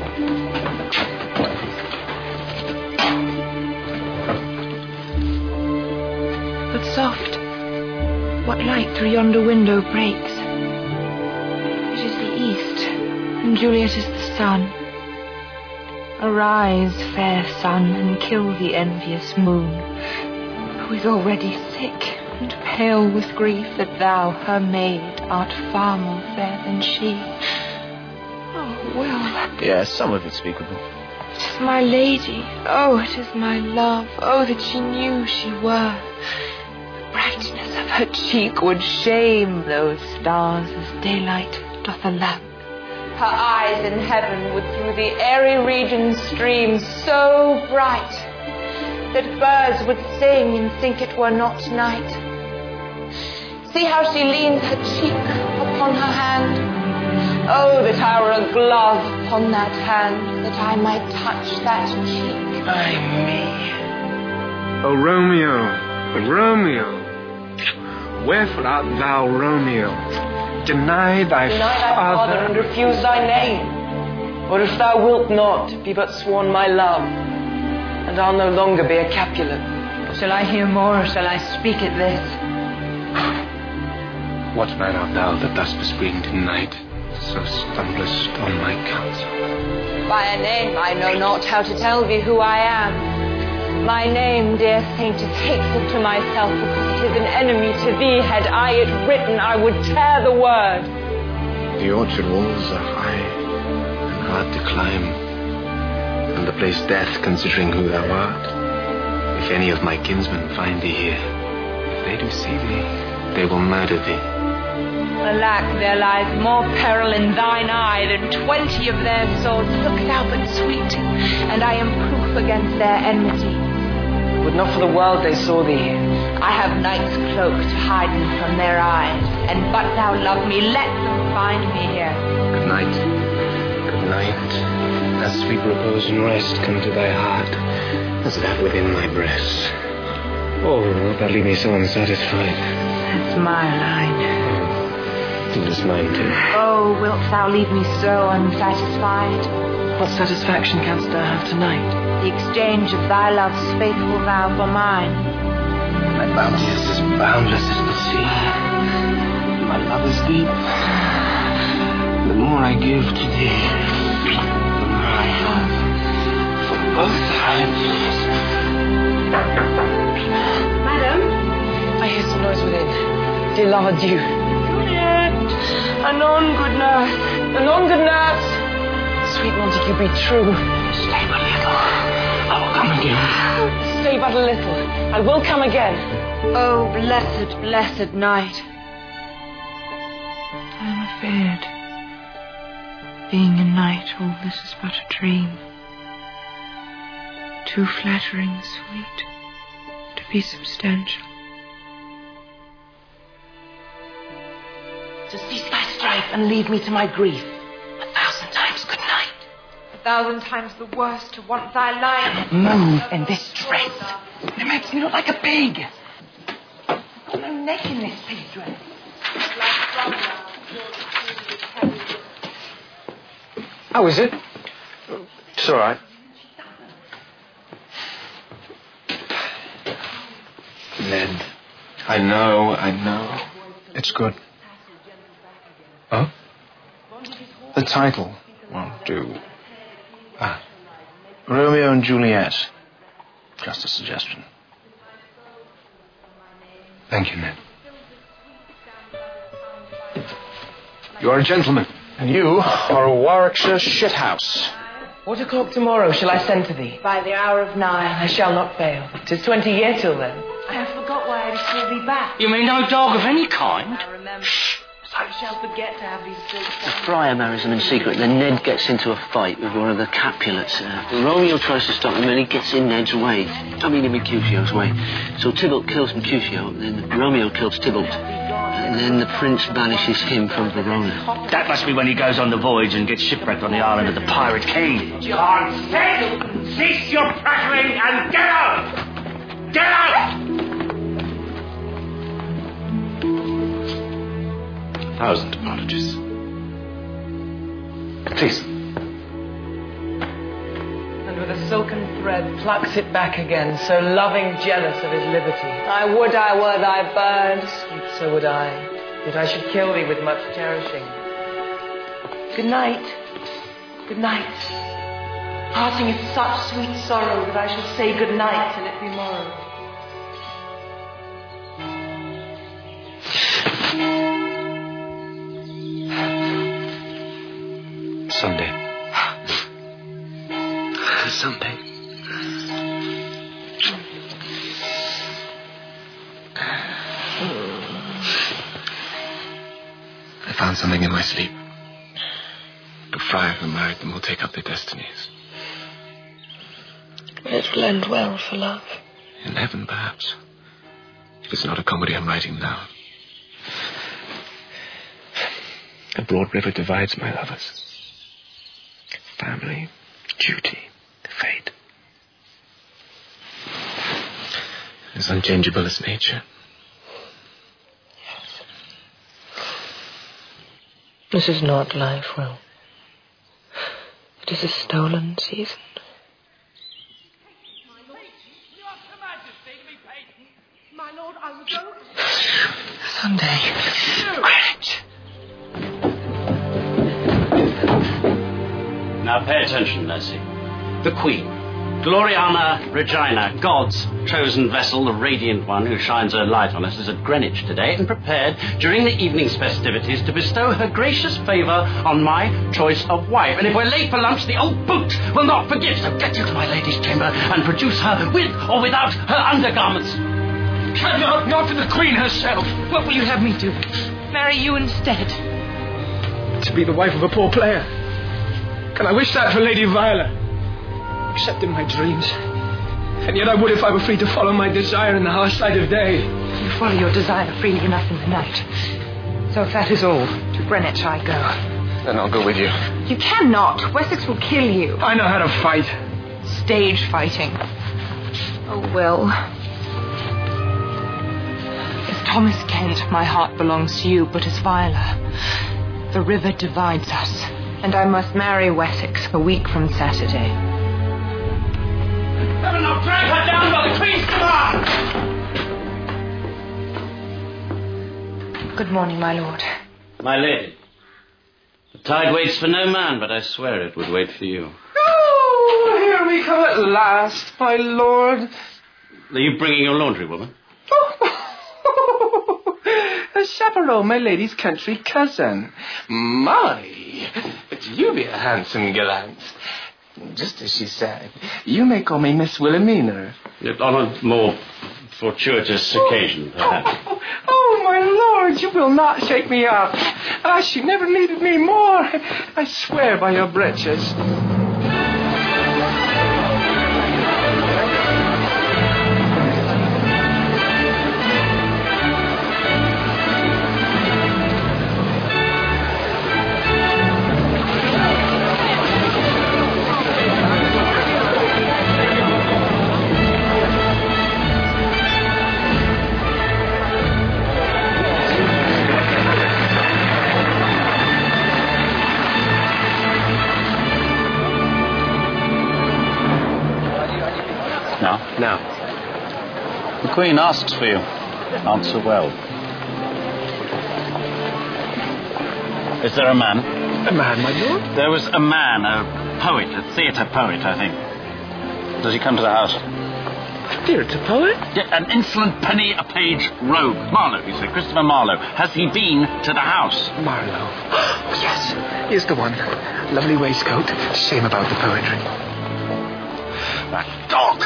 But soft, what light through yonder window breaks? It is the east, and Juliet is the sun. Arise, fair sun, and kill the envious moon, who is already sick and pale with grief that thou, her maid, art far more fair than she. Oh, Will. Yes, some of it's speakable. It is my lady. Oh, it is my love. Oh, that she knew she were. The brightness of her cheek would shame those stars as daylight doth a lamp. Her eyes in heaven would through the airy regions stream so bright that birds would sing and think it were not night. See how she leans her cheek upon her hand. Oh, that I were a glove upon that hand, that I might touch that cheek. Ay me. O Romeo, Romeo, wherefore art thou Romeo? Deny thy father and refuse thy name. Or if thou wilt not, be but sworn my love, and I'll no longer be a Capulet. Shall I hear more, or shall I speak at this? What man art thou that thus bespringed in night, so stumblest on my counsel? By a name I know not how to tell thee who I am. My name, dear saint, is hateful to myself, because it is an enemy to thee. Had I it written, I would tear the word. The orchard walls are high and hard to climb, and the place death, considering who thou art. If any of my kinsmen find thee here, if they do see thee, they will murder thee. Alack, there lies more peril in thine eye than 20 of their swords. Look thou but sweet, and I am proof against their enmity. Would not for the world they saw thee here. I have night's cloak to hide me from their eyes, and but thou love me, let them find me here. Good night. Good night. That sweet repose and rest come to thy heart, as that within my breast. Oh, wilt thou leave me so unsatisfied? That's my line. It is mine too. Oh, wilt thou leave me so unsatisfied? What satisfaction canst thou have tonight? The exchange of thy love's faithful vow for mine. My bounty is as boundless as the sea. My love is deep. The more I give to thee, the more I have for both hands. Madam? I hear some noise within. Dear love, adieu. Juliet! Anon, good nurse. Anon, good nurse. Sweet Montague, be true. Stay but a little. I will come again. Stay but a little. I will come again. Oh, blessed, blessed night. I am afeard. Being a night, all this is but a dream. Too flattering, sweet, to be substantial. To cease thy strife and leave me to my grief. 1,000 times good night. 1,000 times the worse to want thy life. Move in this dress. It makes me look like a pig. I've got no neck in this pig dress. How is it? It's all right. Ned. I know. It's good. Huh? The title won't do. Romeo and Juliet. Just a suggestion. Thank you, Ned. You are a gentleman. And you are a Warwickshire shithouse. What o'clock tomorrow shall I send to thee? By the hour of 9, I shall not fail. 'Tis 20 years till then. I have forgot why I receive thee back. You mean no dog of any kind? I remember. I shall forget to have these silk Friar marries them in secret, then Ned gets into a fight with one of the Capulets. Romeo tries to stop him and he gets in Ned's way. I mean in Mercutio's way. So Tybalt kills Mercutio, then Romeo kills Tybalt. And then the prince banishes him from Verona. That must be when he goes on the voyage and gets shipwrecked on the island of the Pirate King. John said, cease your prattling and get out! Get out! 1,000 apologies. Please. And with a silken thread plucks it back again, so loving jealous of his liberty. I would I were thy bird, sweet, so would I, yet I should kill thee with much cherishing. Good night. Good night. Parting is such sweet sorrow that I shall say good night till it be morrow. Sunday. Sunday. I found something in my sleep. A friar who married them will take up their destinies. It will end well for love. In heaven, perhaps. It is not a comedy I'm writing now. A broad river divides my lovers. Family, duty, fate. As unchangeable as nature. Yes. This is not life, Will. It is a stolen season. My lord, I will go. Sunday. Greenwich. Now pay attention, Mercy. The Queen, Gloriana Regina, God's chosen vessel, the radiant one who shines her light on us, is at Greenwich today and prepared during the evening's festivities to bestow her gracious favour on my choice of wife. And if we're late for lunch, the old boot will not forgive. So get into my lady's chamber and produce her with or without her undergarments. Not to the Queen herself. What will you have me do? Marry you instead? To be the wife of a poor player. Can I wish that for Lady Viola? Except in my dreams. And yet I would if I were free to follow my desire in the harsh light of day. You follow your desire freely enough in the night. So if that is all, to Greenwich I go. Then I'll go with you. You cannot. Wessex will kill you. I know how to fight. Stage fighting. Oh, Will. As Thomas Kent, my heart belongs to you, but as Viola, the river divides us. And I must marry Wessex a week from Saturday. Better not drag her down by the Queen's command! Good morning, my lord. My lady, the tide waits for no man, but I swear it would wait for you. Oh, here we come at last, my lord. Are you bringing your laundry, woman? A chaperone, my lady's country cousin. My, but you be a handsome gallant. Just as she said, you may call me Miss Wilhelmina. On a more fortuitous occasion, perhaps. Oh, my lord, you will not shake me up. Ah, she never needed me more. I swear by your breeches. Now. The Queen asks for you. Answer well. Is there a man? A man, my lord? There was a man, a poet, a theatre poet, I think. Does he come to the house? Dear, it's a poet? Yeah, an insolent penny-a-page rogue. Marlowe, you say, Christopher Marlowe. Has he been to the house? Marlowe. Yes, he's the one. Lovely waistcoat. Shame about the poetry. That dog!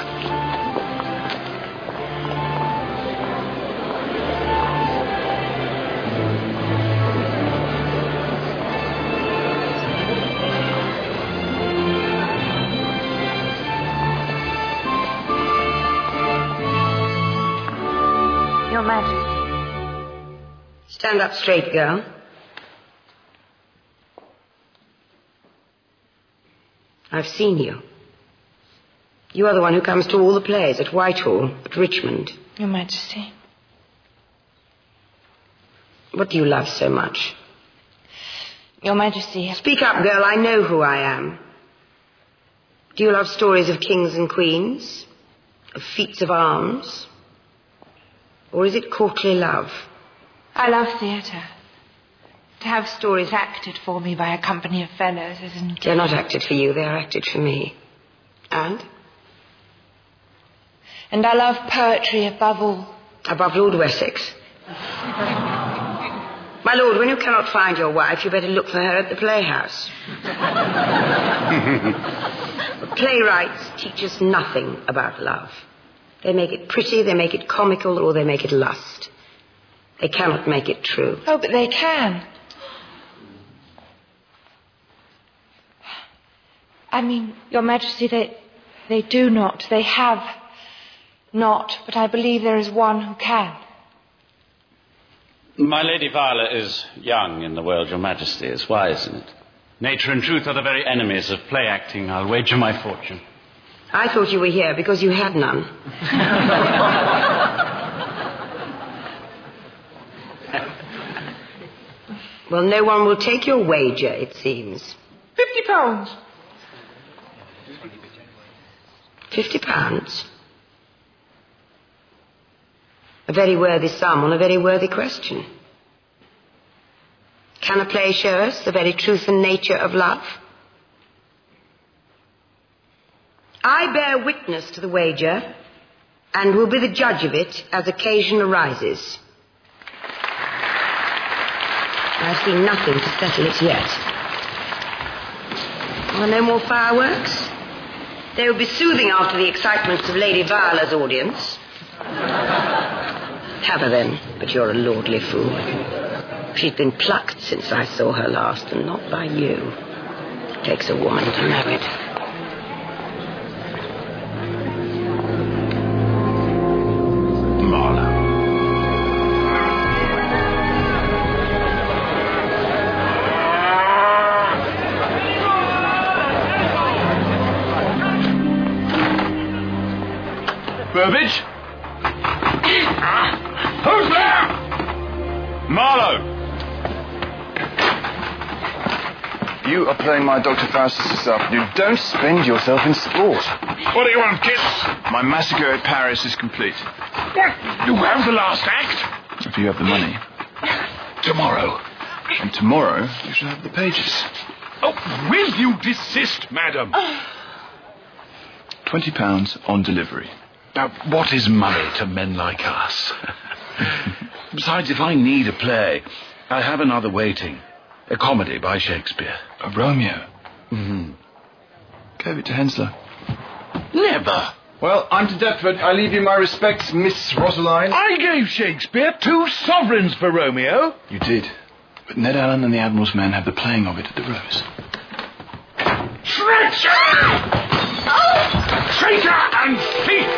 Your Majesty. Stand up straight, girl. I've seen you. You are the one who comes to all the plays at Whitehall, at Richmond. Your Majesty. What do you love so much? Your Majesty. Speak up, girl. I know who I am. Do you love stories of kings and queens? Of feats of arms? Or is it courtly love? I love theatre. To have stories acted for me by a company of fellows isn't... They're not acted for you, they're acted for me. And? And I love poetry above all. Above Lord Wessex? My lord, when you cannot find your wife, you better look for her at the playhouse. Playwrights teach us nothing about love. They make it pretty, they make it comical, or they make it lust. They cannot make it true. Oh, but they can. I mean, Your Majesty, they do not. They have not. But I believe there is one who can. My Lady Viola is young in the world, Your Majesty is wise in it. Nature and truth are the very enemies of play acting, I'll wager my fortune. I thought you were here because you had none. Well, no one will take your wager, it seems. £50. £50? A very worthy sum on a very worthy question. Can a play show us the very truth and nature of love? I bear witness to the wager and will be the judge of it as occasion arises. I've seen nothing to settle it yet. Are there no more fireworks? They will be soothing after the excitements of Lady Viola's audience. Have her then, but you're a lordly fool. She's been plucked since I saw her last, and not by you. It takes a woman to know it. Burbage? Who's there? Marlowe! You are playing my Dr. Faustus this afternoon. Don't spend yourself in sport. What do you want, kids? My massacre at Paris is complete. What? You have the last act? If you have the money. Tomorrow. And tomorrow you shall have the pages. Oh, will you desist, madam? £20 on delivery. Now, what is money to men like us? Besides, if I need a play, I have another waiting. A comedy by Shakespeare. A Romeo? Mm-hmm. Gave it to Henslow. Never. Well, I'm to Deptford. I leave you my respects, Miss Rosaline. I gave Shakespeare 2 sovereigns for Romeo. You did. But Ned Allen and the Admiral's men have the playing of it at the Rose. Treacher! Traitor and thief!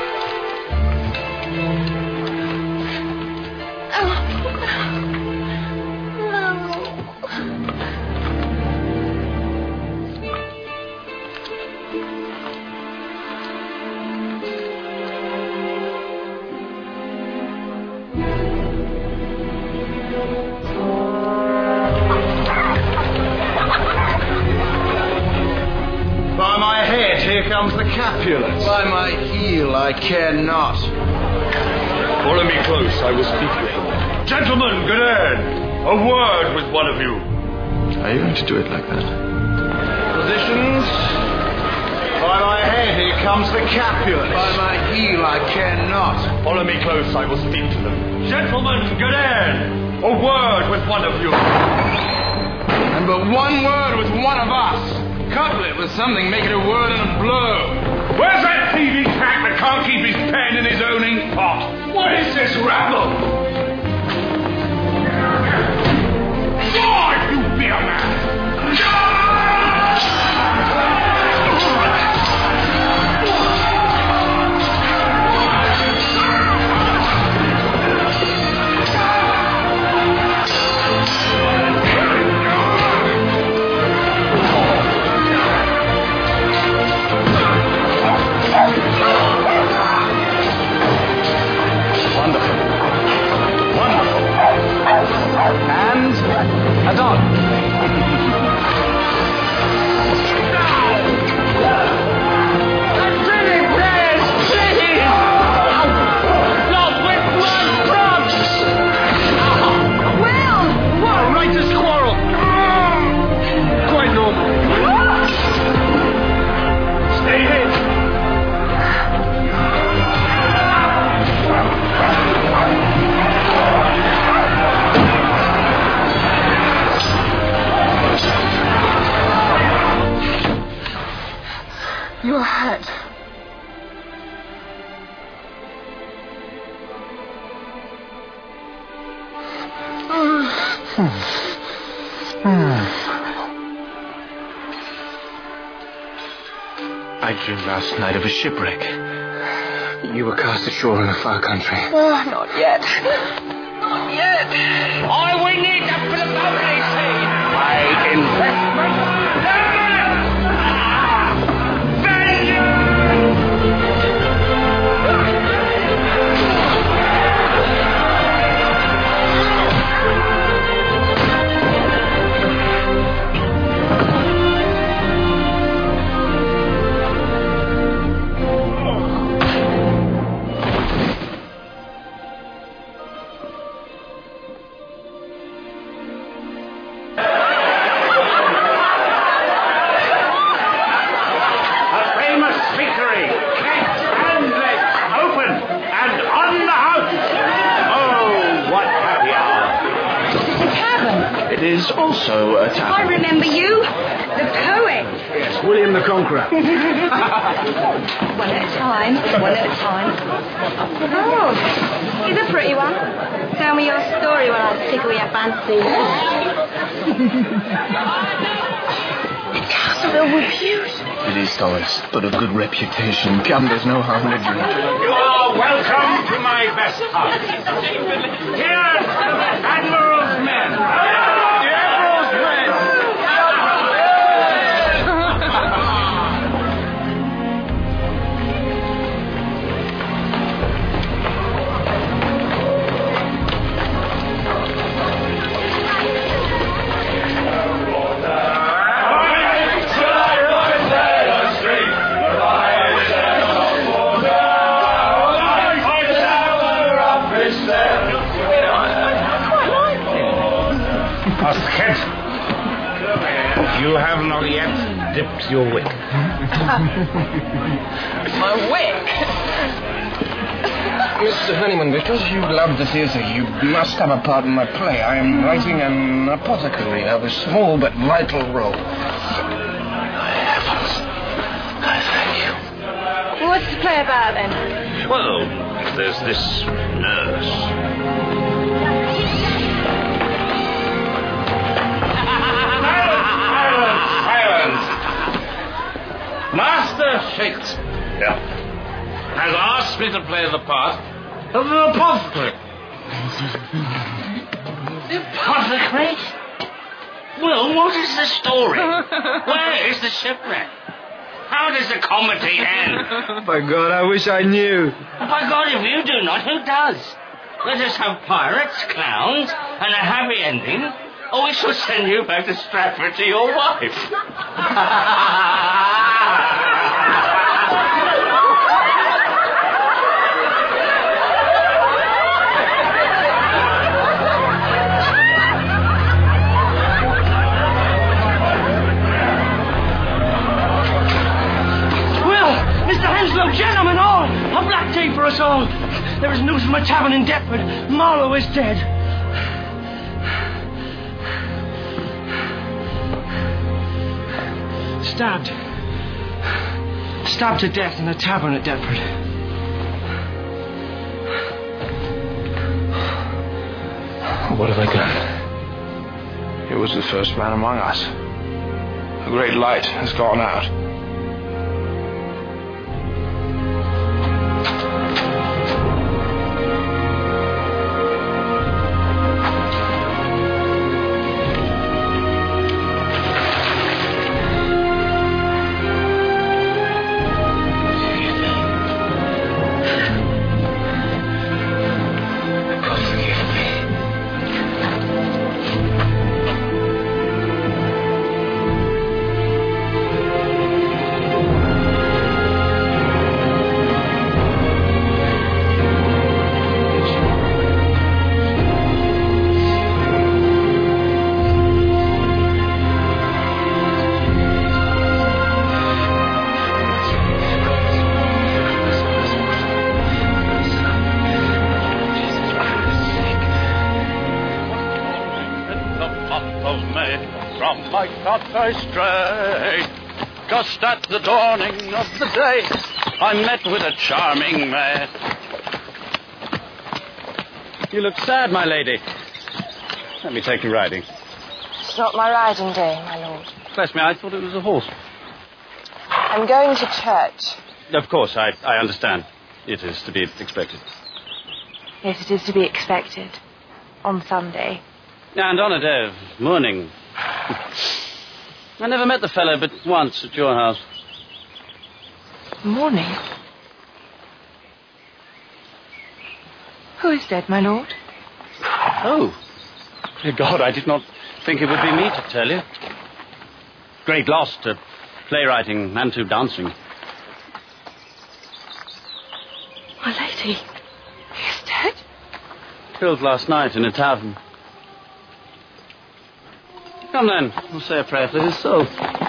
By my head, here comes the Capulet. By my heel, I care not. Follow me close, I will speak with them. Gentlemen, good end. A word with one of you. Are you going to do it like that? Positions. By my head, here comes the Capulets. By my heel, I care not. Follow me close, I will speak to them. Gentlemen, get in! A word with one of you. And but one word with one of us. Couple it with something, make it a word and a blow. Where's that thieving cat that can't keep his pen in his own ink pot? What is this rabble? God, you be a man! And Adon. You're hurt. I dreamed last night of a shipwreck. You were cast ashore in a far country. Oh, not yet. Not yet. All we need up for the boat, my investment. It is also a tavern. I remember you. The poet. Yes, William the Conqueror. One at a time. One at a time. Oh, he's a pretty one. Tell me your story while I tickle your fancy. Castleville repute. It is, Thomas, but a good reputation. Come, there's no harm in a drink. You are welcome to my best house. Here's to the Admiral's men. The Admiral's men. You have not yet dipped your wick. My wick? Mr. Honeyman, because you love the theatre, you must have a part in my play. I am writing an apothecary of a small but vital role. Heavens. I thank you. What's the play about then? Well, there's this nurse. Master Shakespeare has asked me to play the part of an apothecary. The apothecary? Well, what is the story? Where is the shipwreck? How does the comedy end? By God, I wish I knew. By God, if you do not, who does? Let us have pirates, clowns, and a happy ending, or we shall send you back to Stratford to your wife. There is news from a tavern in Deptford. Marlowe is dead. Stabbed. Stabbed to death in a tavern at Deptford. What have they done? He was the first man among us. A great light has gone out. I strayed. Just at the dawning of the day, I met with a charming maid. You look sad, my lady. Let me take you riding. It's not my riding day, my lord. Bless me, I thought it was a horse. I'm going to church. Of course, I understand. It is to be expected. Yes, it is to be expected. On Sunday. And on a day of mourning. I never met the fellow but once at your house. Mourning? Who is dead, my lord? Oh. Dear God, I did not think it would be me to tell you. Great loss to playwriting and to dancing. My lady, he is dead? Killed last night in a tavern. Come then, we'll say a prayer for his soul.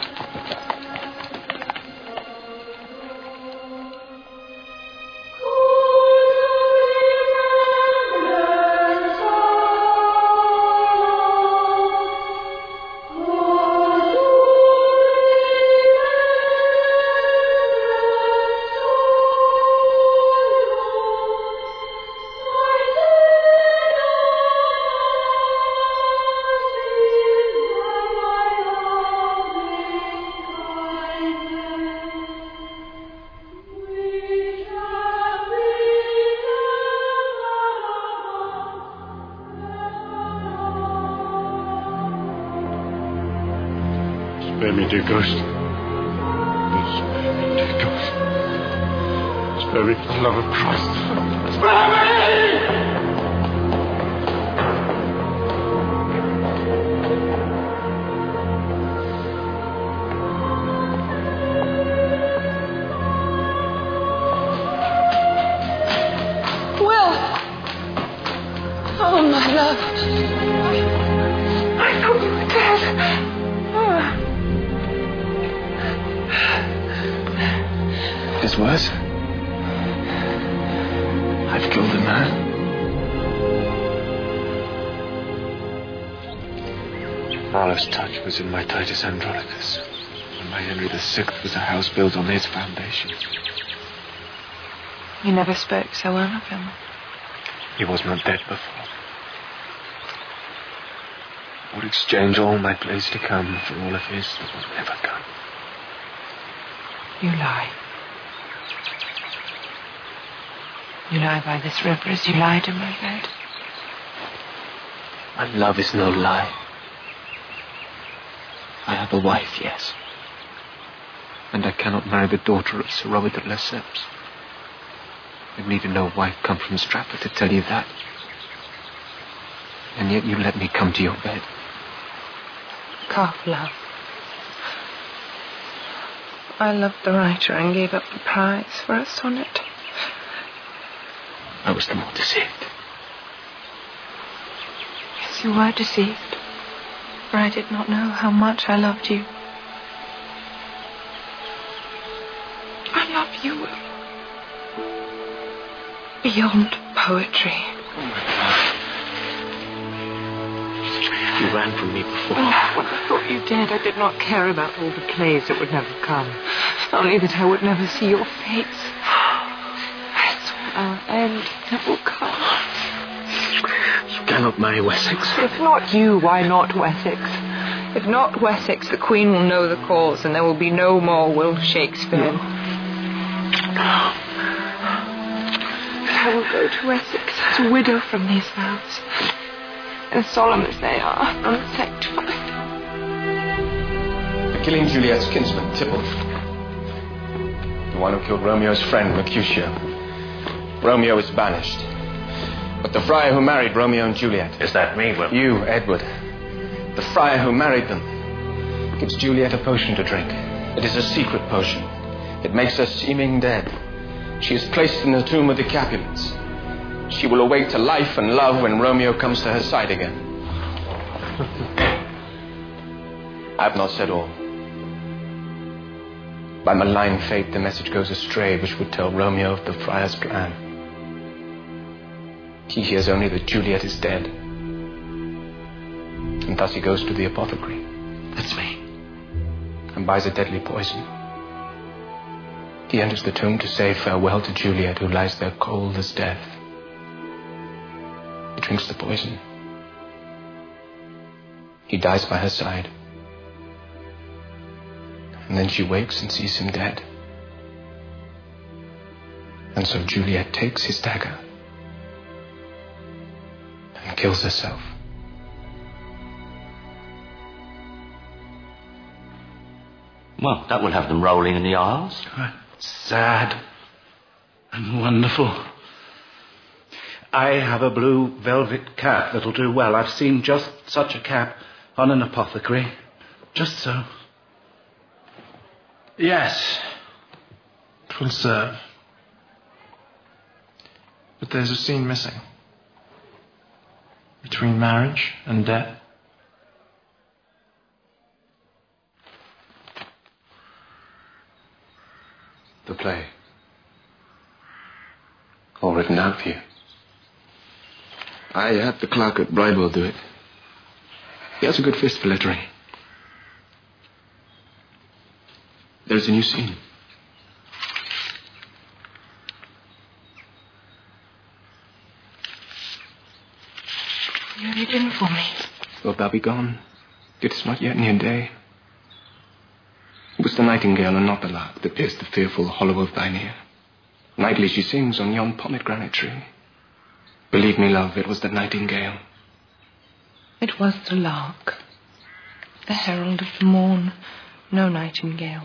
Spare me, dear ghost. Spare me, dear ghost. Spare me for the love of Christ. Spare me! Will! Oh, my love. I thought you were dead. It's worse. I've killed a man. Marlowe's touch was in my Titus Andronicus, and my Henry VI was a house built on his foundation. You never spoke so well of him. He was not dead before. I would exchange all my place to come for all of his that was never come. You lie. You lie by this river as you lied in my bed. My love is no lie. I have a wife, yes. And I cannot marry the daughter of Sir Robert de Lesseps. I'd need no wife come from Stratford to tell you that. And yet you let me come to your bed. Calf love. I loved the writer and gave up the prize for a sonnet. I was the more deceived. Yes, you were deceived. For I did not know how much I loved you. I love you. beyond poetry. You ran from me before. Oh, when I thought you dead, I did not care about all the plays that would never come. Only that I would never see your face. I saw our end. It will come. You cannot marry Wessex. If not you, why not Wessex? If not Wessex, the Queen will know the cause, and there will be no more Will Shakespeare. But I will go to Wessex as a widow from these vows, as solemn as they are, unsanctified. For killing Juliet's kinsman, Tybalt. The one who killed Romeo's friend, Mercutio. Romeo is banished. But the friar who married Romeo and Juliet... Is that me, Will? You, Edward. The friar who married them gives Juliet a potion to drink. It is a secret potion. It makes her seeming dead. She is placed in the tomb of the Capulets. She will awake to life and love when Romeo comes to her side again. I have not said all. By malign fate, the message goes astray which would tell Romeo of the friar's plan. He hears only that Juliet is dead. And thus he goes to the apothecary. That's me. And buys a deadly poison. He enters the tomb to say farewell to Juliet, who lies there cold as death. He drinks the poison. He dies by her side. And then she wakes and sees him dead. And so Juliet takes his dagger and kills herself. Well, that will have them rolling in the aisles. Sad and wonderful. I have a blue velvet cap that'll do well. I've seen just such a cap on an apothecary. Just so. Yes, it will serve. But there's a scene missing. Between marriage and death. The play. All written out for you. I had the clerk at Bridewell do it. He has a good fist for lettering. There's a new scene. You read in for me. Wilt thou be gone? It is not yet near day. It was the nightingale and not the lark that pierced the fearful hollow of thine ear. Nightly she sings on yon pomegranate tree. Believe me, love, it was the nightingale. It was the lark, the herald of the morn, no nightingale.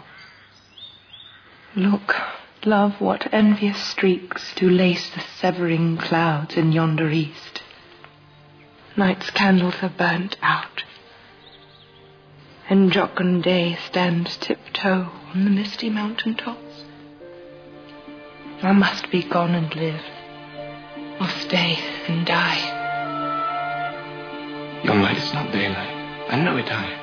Look, love, what envious streaks do lace the severing clouds in yonder east. Night's candles are burnt out, and jocund day stands tiptoe on the misty mountain tops. I must be gone and live, or stay and die. Yon light is not daylight. I know it, I.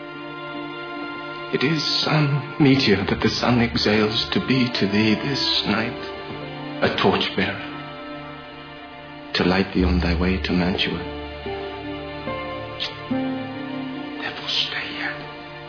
It is some meteor that the sun exhales to be to thee this night a torch-bearer, to light thee on thy way to Mantua. Therefore stay yet.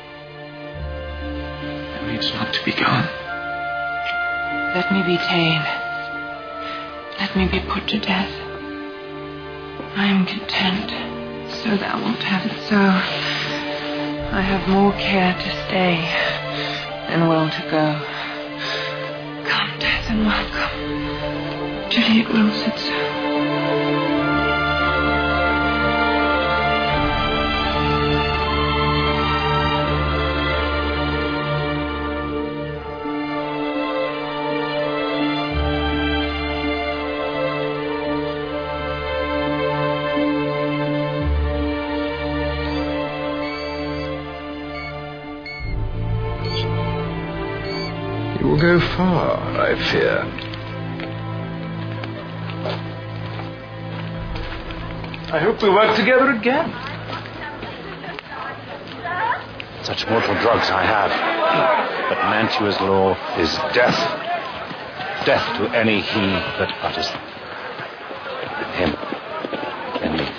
Thou needst not to be gone. Let me be ta'en. Let me be put to death. I am content, so thou wilt have it so. I have more care to stay than will to go. Come, death, and welcome. Juliet wills it so. Will go far, I fear. I hope we work together again. Such mortal drugs I have, but Mantua's law is death. death to any he that utters them. Him. And me.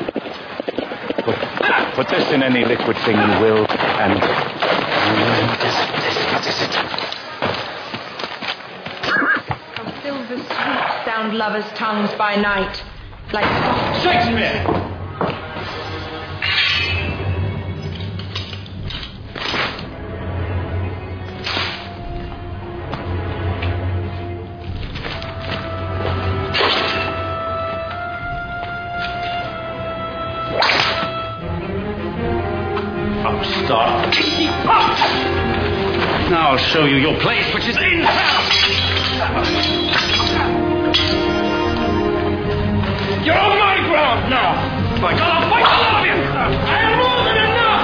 Put this in any liquid thing you will, and... What is it? How silver sweet sound lovers' tongues by night, like soft... Shakespeare! Now I'll show you your place, which is in hell! You're on my ground now! By God, I'll fight all of you! I am more than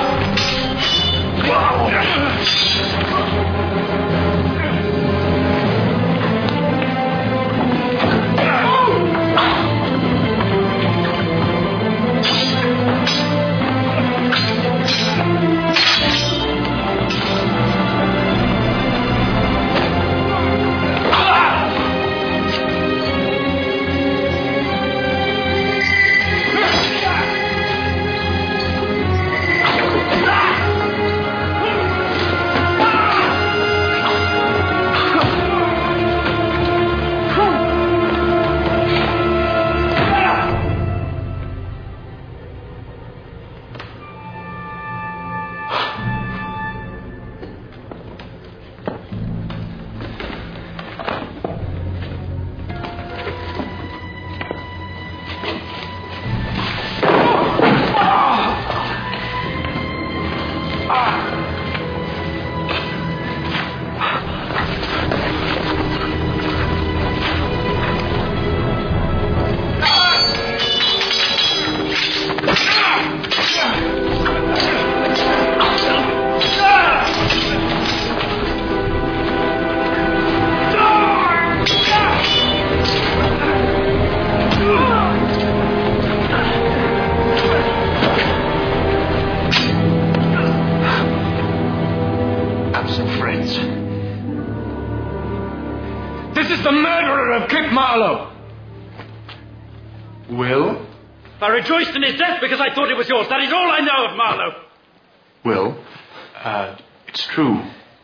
Will? I rejoiced in his death because I thought it was yours. That is all I know of Marlowe. Will? It's true.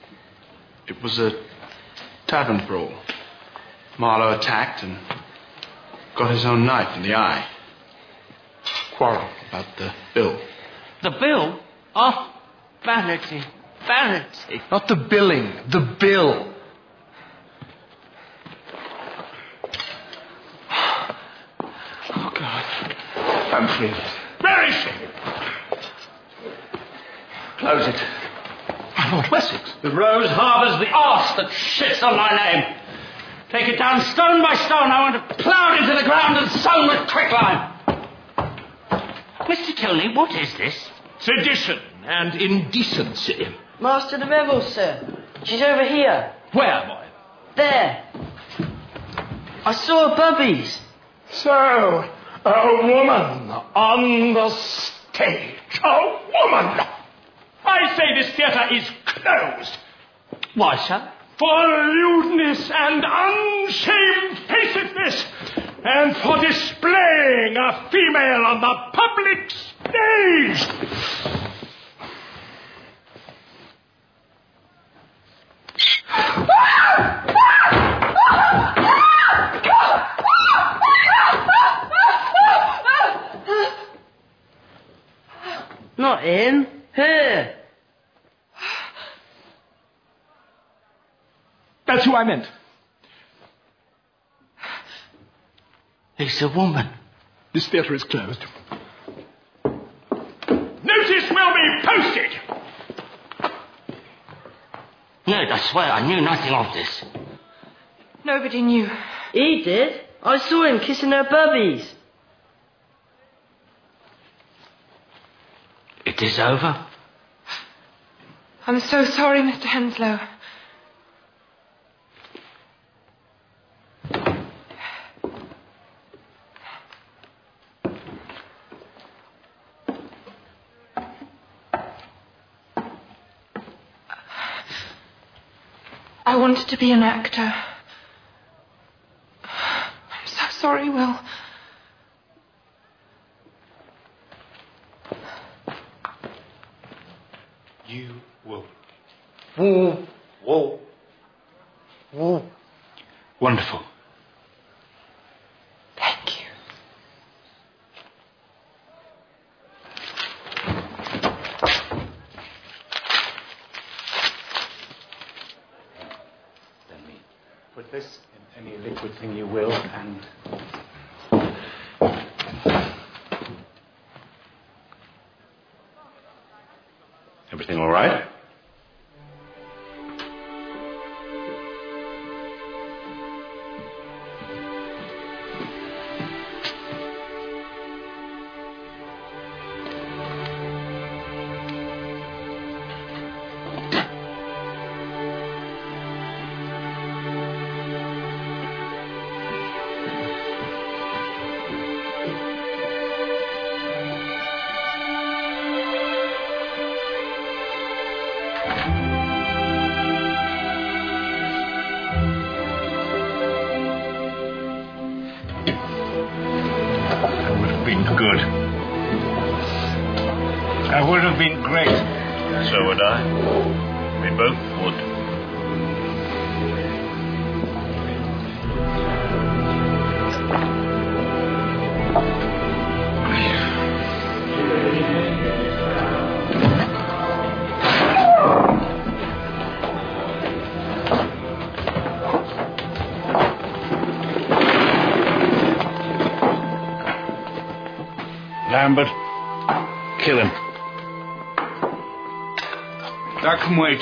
It was a tavern brawl. Marlowe attacked and got his own knife in the eye. Quarrel about the bill. The bill? Oh, vanity. Vanity. Not the billing, the bill. Oh, God. I'm free of it. Where is she? Close it. My Lord Wessex. The rose harbours the arse that shits on my name. Take it down stone by stone. I want it ploughed into the ground and sown with quicklime. Mr. Tilney, what is this? Sedition and indecency. Master de Merville, sir. She's over here. Where, boy? There. I saw her bubbies. So, a woman on the stage. A woman! I say this theatre is closed. Why, sir? For lewdness and unshamefacedness, and for displaying a female on the public stage. Not in. Here. That's who I meant. It's a woman. This theatre is closed. Notice will be posted. Ned, I swear I knew nothing of this. Nobody knew. He did. I saw him kissing her bubbies. It is over? I'm so sorry, Mr. Henslow. I wanted to be an actor. will. You will. Woo, woo, woo. Wonderful. Thank you. Put this in any liquid thing you will, and... Everything all right? Good. I would have been great. So would I. We both would. Lambert, kill him. That can wait.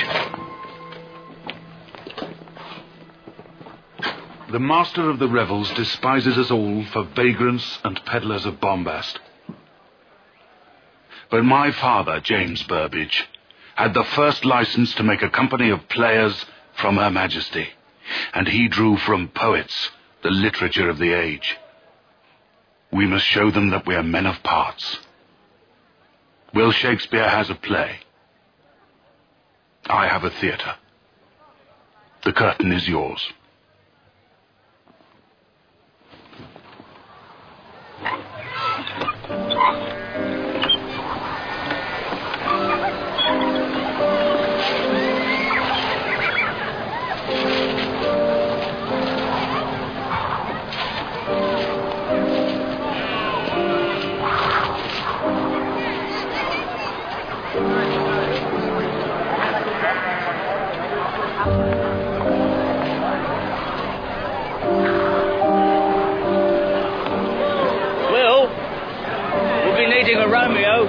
The master of the revels despises us all for vagrants and peddlers of bombast. But my father, James Burbage, had the first license to make a company of players from Her Majesty, and he drew from poets the literature of the age. We must show them that we are men of parts. Will Shakespeare has a play. I have a theatre. The curtain is yours. A Romeo.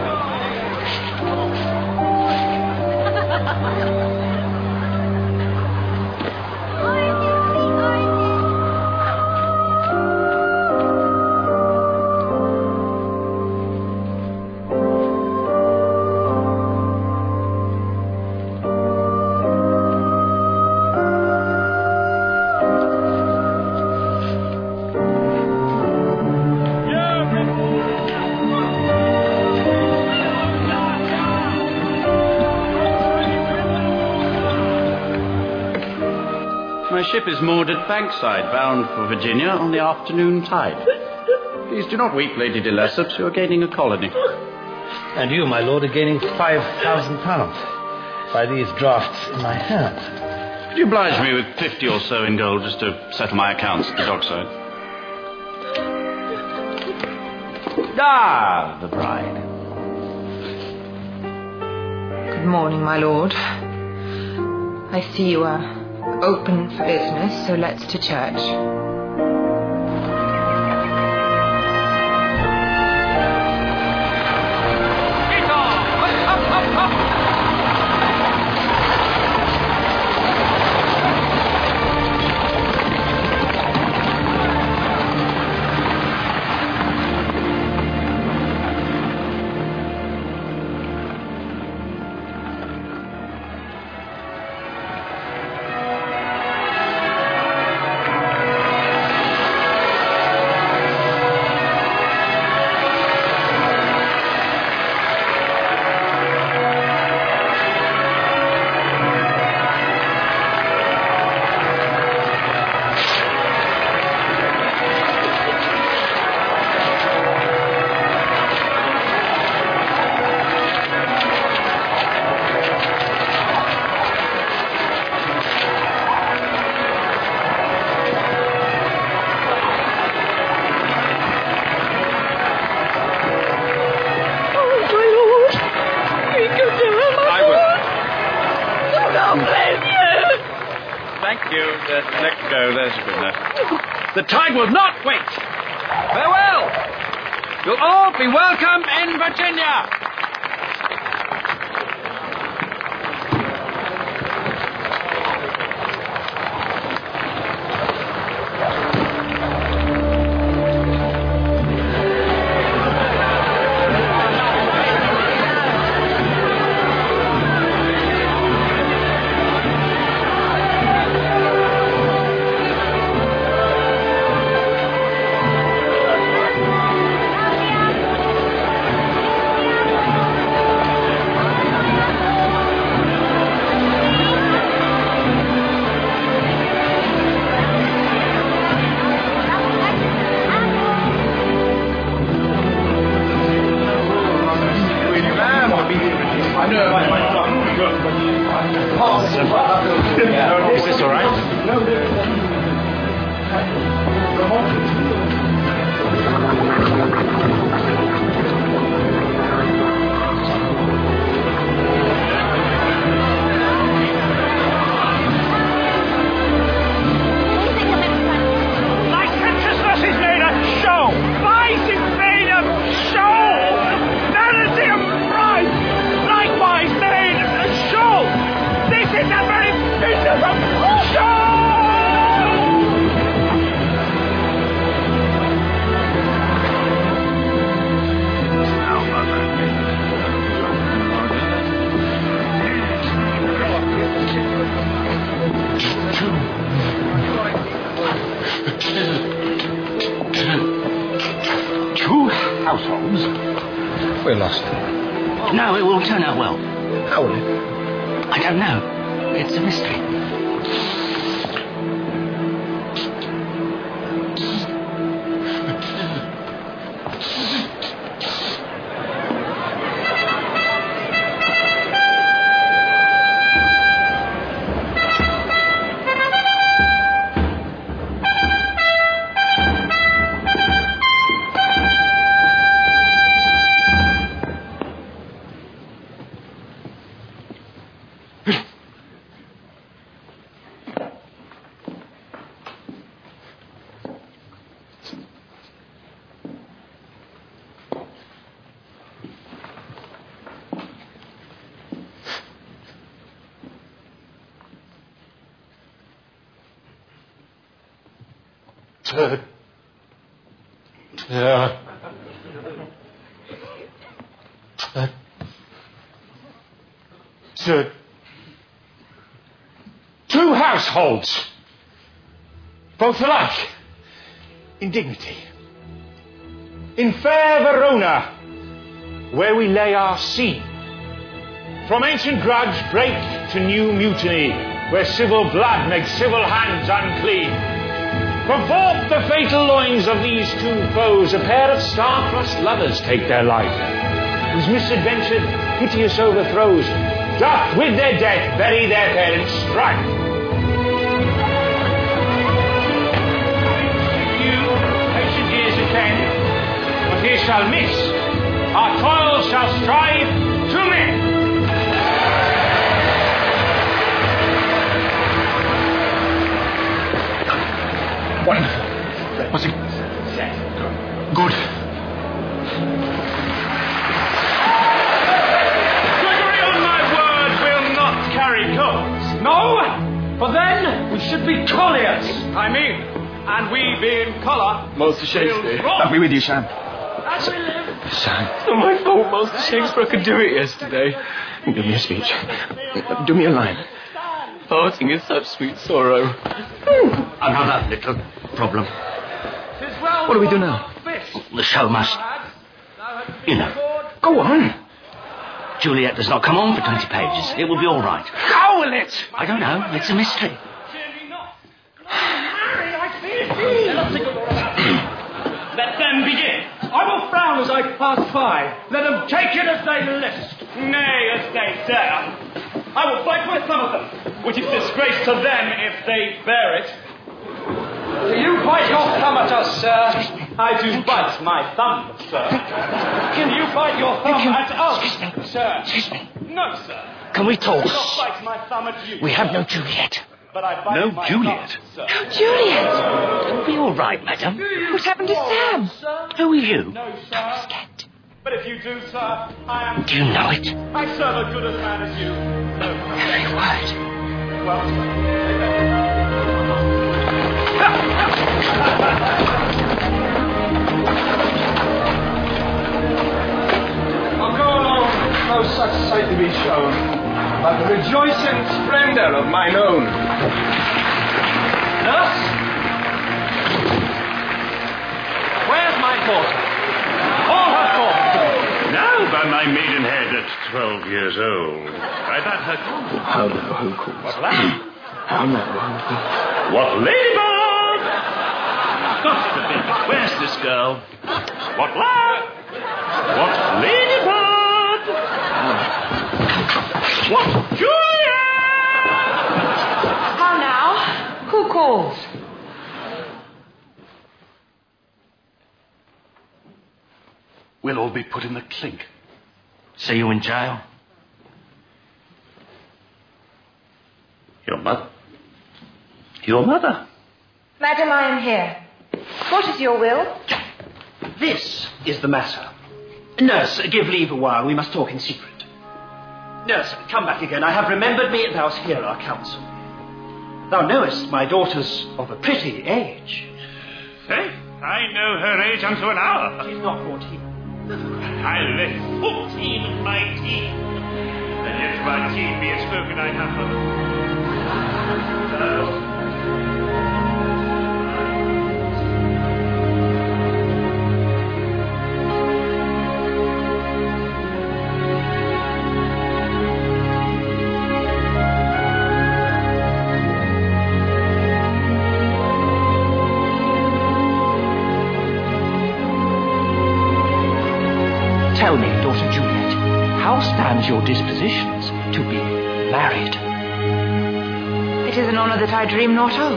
My ship is moored at Bankside, bound for Virginia on the afternoon tide. Please do not weep, Lady de Lesseps. You are gaining a colony. And you, my lord, are gaining £5,000 by these drafts in my hand. Could you oblige me with 50 or so in gold just to settle my accounts at the dockside? Ah, the bride. Good morning, my lord. I see you are open for business, so let's to church. Let go. There's a good enough. The tide will not wait. Farewell. You'll all be welcome in Virginia. Is this all right? Licentiousness is made a show. Vice is made a show. Vanity of pride likewise made a show. This is a very business of show. Two households? We're lost. No, it will turn out well. How will it? I don't know. It's a mystery. Two households, both alike in dignity. In fair Verona, where we lay our scene. From ancient grudge break to new mutiny, where civil blood makes civil hands unclean. From forth the fatal loins of these two foes, a pair of star-crossed lovers take their life, whose misadventured, piteous overthrows doth with their death bury their parents' strife. You, patient years attend, but here shall miss, our toils shall strive to mend. Wonderful. Was it good? Gregory, on my word, will not carry coats. No, for then we should be colliers. I mean, and we being collar. Master Shakespeare. I'll be with you, Sam. As we live. Sam, it's not my fault, Master Shakespeare. I could do it yesterday. Give me a speech. Do me a line. Parting is such sweet sorrow. Another little problem. What do we do now? The show must, Go on. Juliet does not come on for 20 pages. It will be all right. How will it? I don't know. It's a mystery. Let them begin. I will frown as I pass by. Let them take it as they list. Nay, as they dare. I will bite my thumb at them, which is disgrace to them if they bear it. Do you bite your thumb at us, sir? I do bite my thumb, sir. Do you bite your thumb at us, sir? Excuse me. No, sir. Can we talk? I will not bite my thumb at you. We have no Juliet. but I bite No, my Juliet. tongue, sir. Oh, Juliet! It'll be all right, madam. What happened to Sam? Who are you? No, sir. But if you do, sir, I am... Do you know it? I serve a good as man as you. No. Every word. Well, I'll go along, no such sight to be shown, but the rejoicing splendor of mine own. Nurse? Where's my daughter? All her forth. now by my maidenhead at 12 years old. I bade her come. How now, who calls? What lad? How now, who calls? What ladybug? God forbid, but where's this girl? What lad? What ladybug? What Julia? How now? Who calls? We'll all be put in the clink. See you in jail. Your mother. Your mother. Madam, I am here. What is your will? This is the matter. Nurse, give leave a while. We must talk in secret. Nurse, come back again. I have remembered me. Thou'st hear our counsel. Thou knowest my daughter's of a pretty age. Faith, I know her age unto an hour. She's not 14. I left 14 of my teeth. And yet to my teeth be it spoken, I have Tell me, daughter Juliet, how stands your dispositions to be married? It is an honour that I dream not of.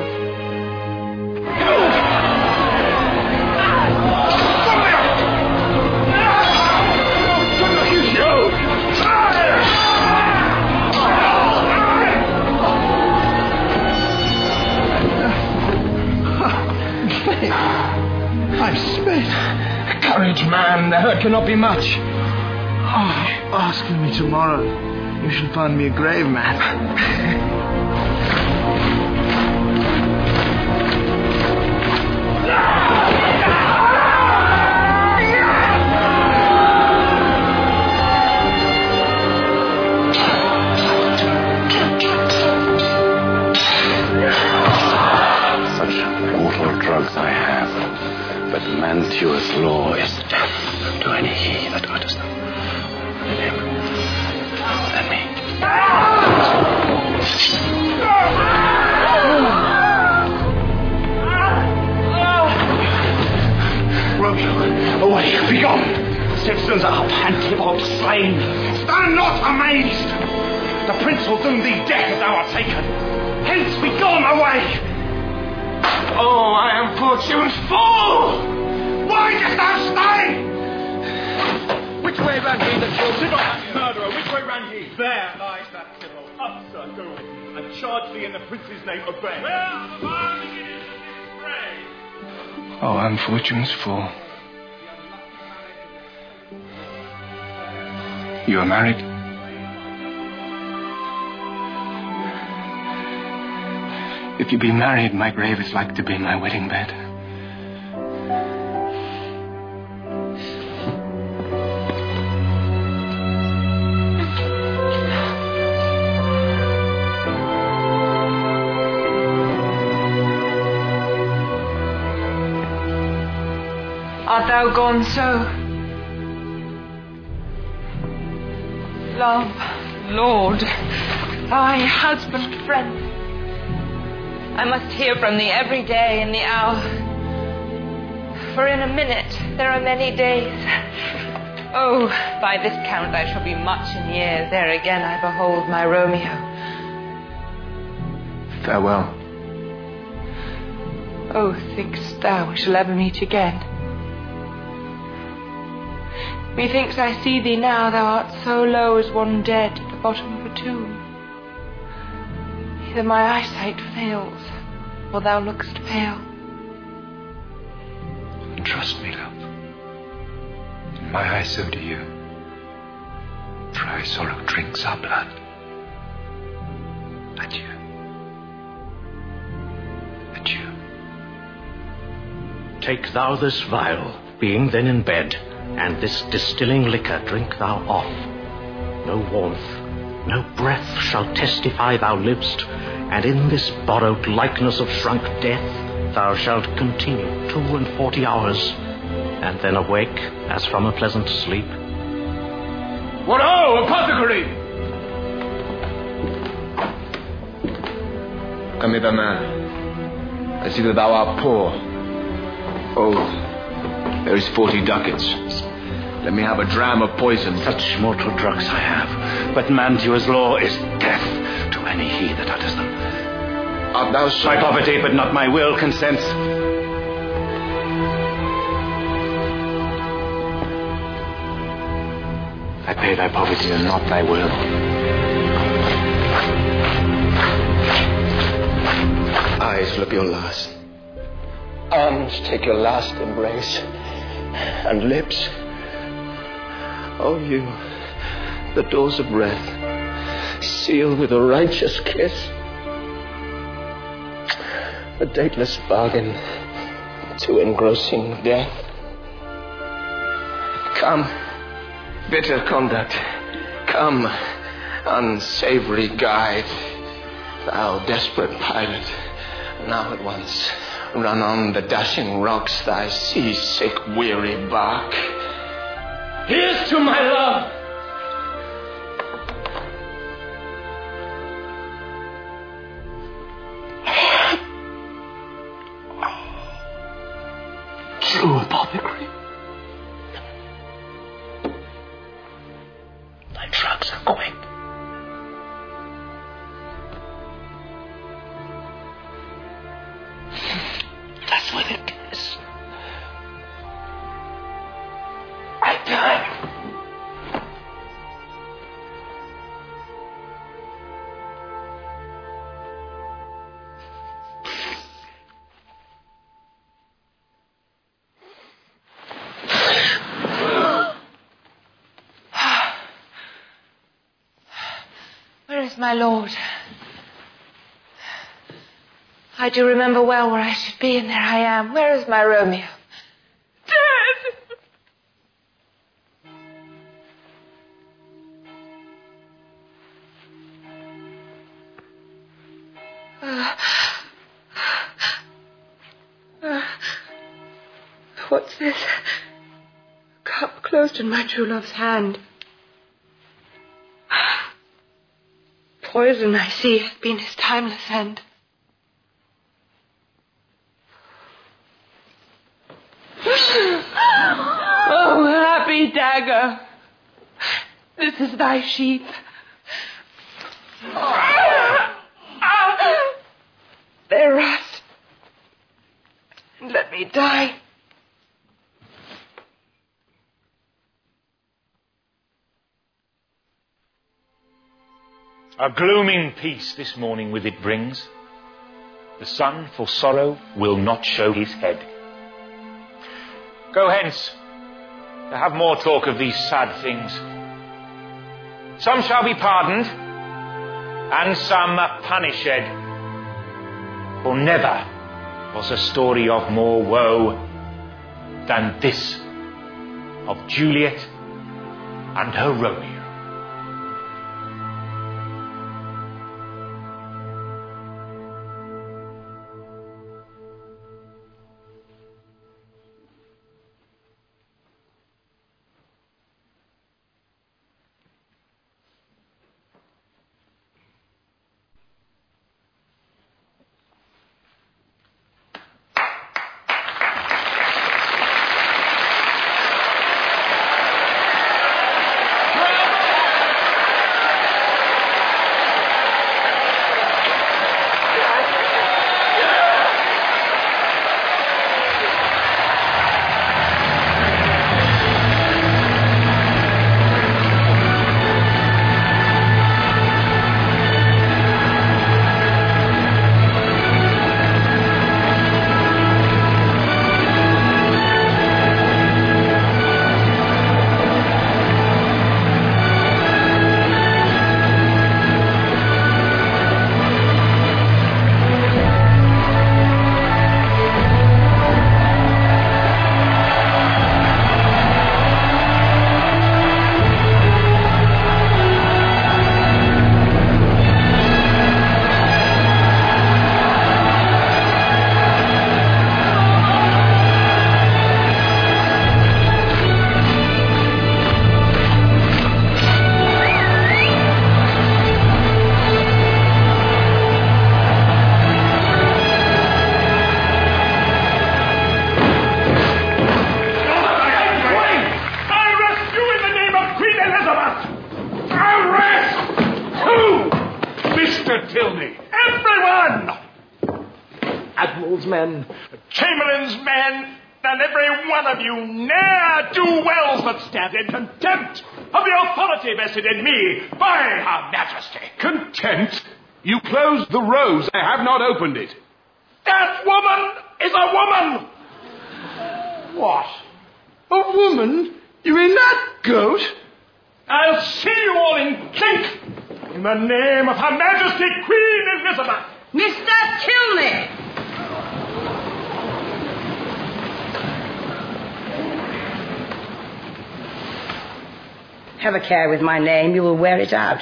I'm smit. Courage, man. The hurt cannot be much. Oh, ask for me tomorrow. You shall find me a grave man. Such mortal drugs I have, but Mantua's law is death to any he that utters them. In him, than me. Romeo, away, be gone! Citizens up, and Tybalt slain. Stand not amazed! The prince will doom thee death if thou art taken. Hence, be gone away! Oh, I am fortune's fool! Why dost thou stay? Which way ran he that killed Tybalt, murderer, which way ran he? There lies that Tybalt. Up, sir, go with me, and charge thee in the prince's name obey. Where are the fire beginnings of this fray? Oh, unfortune's fool. You are married? If you be married, my grave is like to be my wedding bed. Art thou gone so? Love, Lord, thy husband, friend, I must hear from thee every day in the hour. For in a minute there are many days. Oh, by this count I shall be much in years ere again I behold my Romeo. Farewell. Oh, think'st thou we shall ever meet again? Methinks I see thee now, thou art so low as one dead at the bottom of a tomb. Either my eyesight fails, or thou look'st pale. And trust me, love. In my eyes, so do you. Dry sorrow drinks our blood. Adieu. Adieu. Take thou this vial, being then in bed, and this distilling liquor drink thou off. No warmth, no breath shall testify thou liv'st, and in this borrowed likeness of shrunk death thou shalt continue 42 hours, and then awake as from a pleasant sleep. What ho, apothecary! Come hither, man. I see that thou art poor. Oh, there is 40 ducats. Let me have a dram of poison. Such mortal drugs I have, but Mantua's law is death to any he that utters them. Art thou so? My poverty, but not my will, consents. I pay thy poverty and not thy will. Eyes, look your last. Arms, take your last embrace. And lips, oh you, the doors of breath, seal with a righteous kiss. A dateless bargain to engrossing death. Come, bitter conduct. Come, unsavory guide. Thou desperate pilot, now at once run on the dashing rocks thy seasick weary bark. Here's to my love! True apothecary. Thy drugs are quick. That's what it is. I die. Where is my lord? I do remember well where I should be, and there I am. Where is my Romeo? Dead! What's this? A cup closed in my true love's hand. Poison, I see, hath been his timeless end. Oh, happy dagger, this is thy sheath. There rest, and let me die. A glooming peace this morning with it brings. The sun for sorrow will not show his head. Go hence, to have more talk of these sad things. Some shall be pardoned, and some punished. For never was a story of more woe than this of Juliet and her Romeo. men. Chamberlain's men, and every one of you ne'er-do-wells that stand in contempt of the authority vested in me by Her Majesty. Contempt? You closed the rose. I have not opened it. That woman is a woman! What? A woman? You mean that goat? I'll see you all in clink in the name of Her Majesty Queen Elizabeth. Mr. Tilney! Have a care with my name. You will wear it out.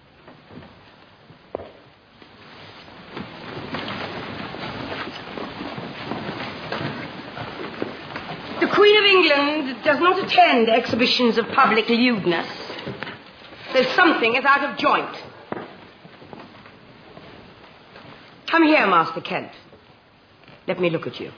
The Queen of England does not attend exhibitions of public lewdness. There's something is out of joint. Come here, Master Kent. Let me look at you.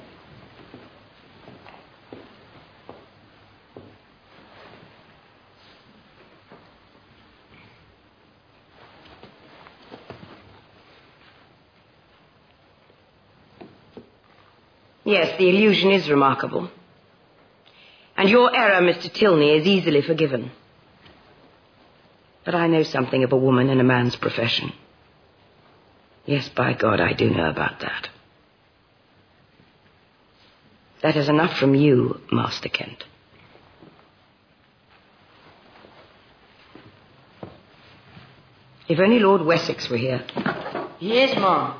Yes, the illusion is remarkable. And your error, Mr. Tilney, is easily forgiven. But I know something of a woman and a man's profession. Yes, by God, I do know about that. That is enough from you, Master Kent. If only Lord Wessex were here. Yes, Ma'am.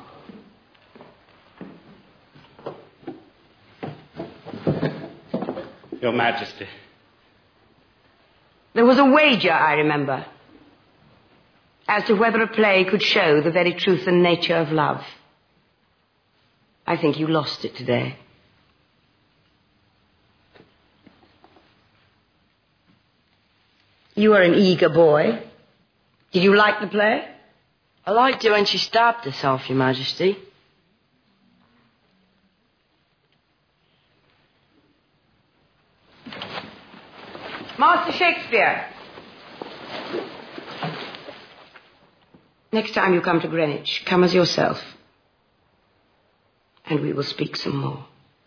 Your Majesty. There was a wager, I remember, as to whether a play could show the very truth and nature of love. I think you lost it today. You were an eager boy. Did you like the play? I liked it when she stabbed herself, Your Majesty. Master Shakespeare. Next time you come to Greenwich, come as yourself. And we will speak some more.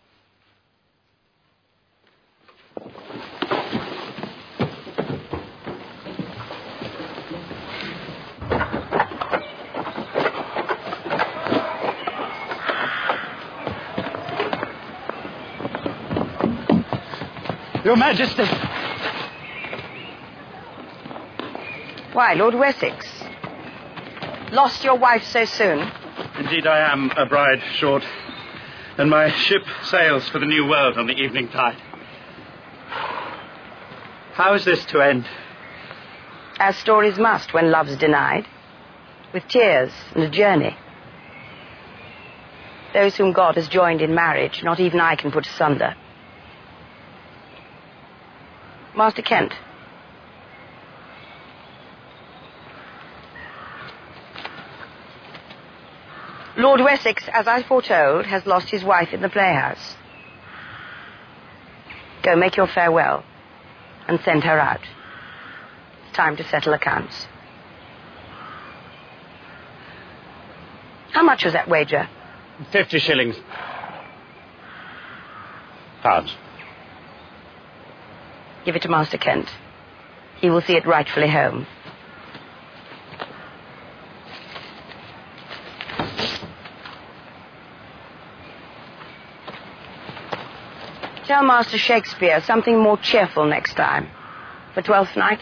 Your Majesty. Why, Lord Wessex? Lost your wife so soon? Indeed, I am a bride short, and my ship sails for the New World on the evening tide. How is this to end? As stories must when love's denied, with tears and a journey. Those whom God has joined in marriage, not even I can put asunder. Master Kent. Lord Wessex, as I foretold, has lost his wife in the playhouse. Go make your farewell and send her out. It's time to settle accounts. How much was that wager? 50 shillings. Pounds. Give it to Master Kent. He will see it rightfully home. Tell Master Shakespeare something more cheerful next time. For 12th night.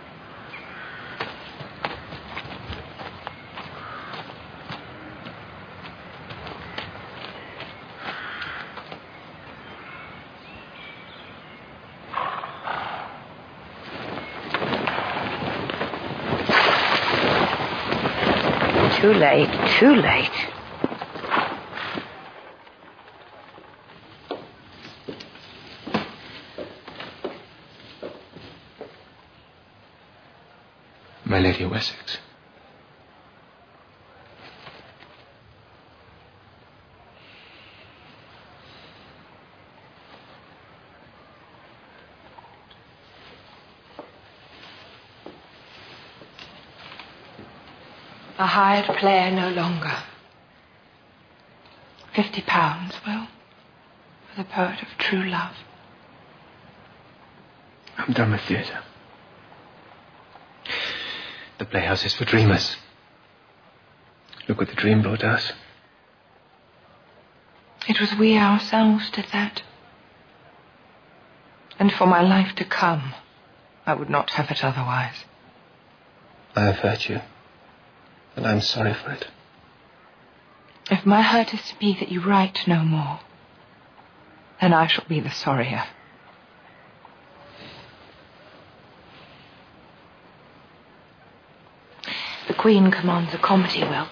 Too late, too late. My Lady Wessex. A hired player no longer. £50, Will, for the poet of true love. I'm done with theatre. The playhouse is for dreamers. Look what the dream brought us. It was we ourselves did that. And for my life to come, I would not have it otherwise. I have hurt you, and I'm sorry for it. If my hurt is to be that you write no more, then I shall be the sorrier. The Queen commands a comedy, Will.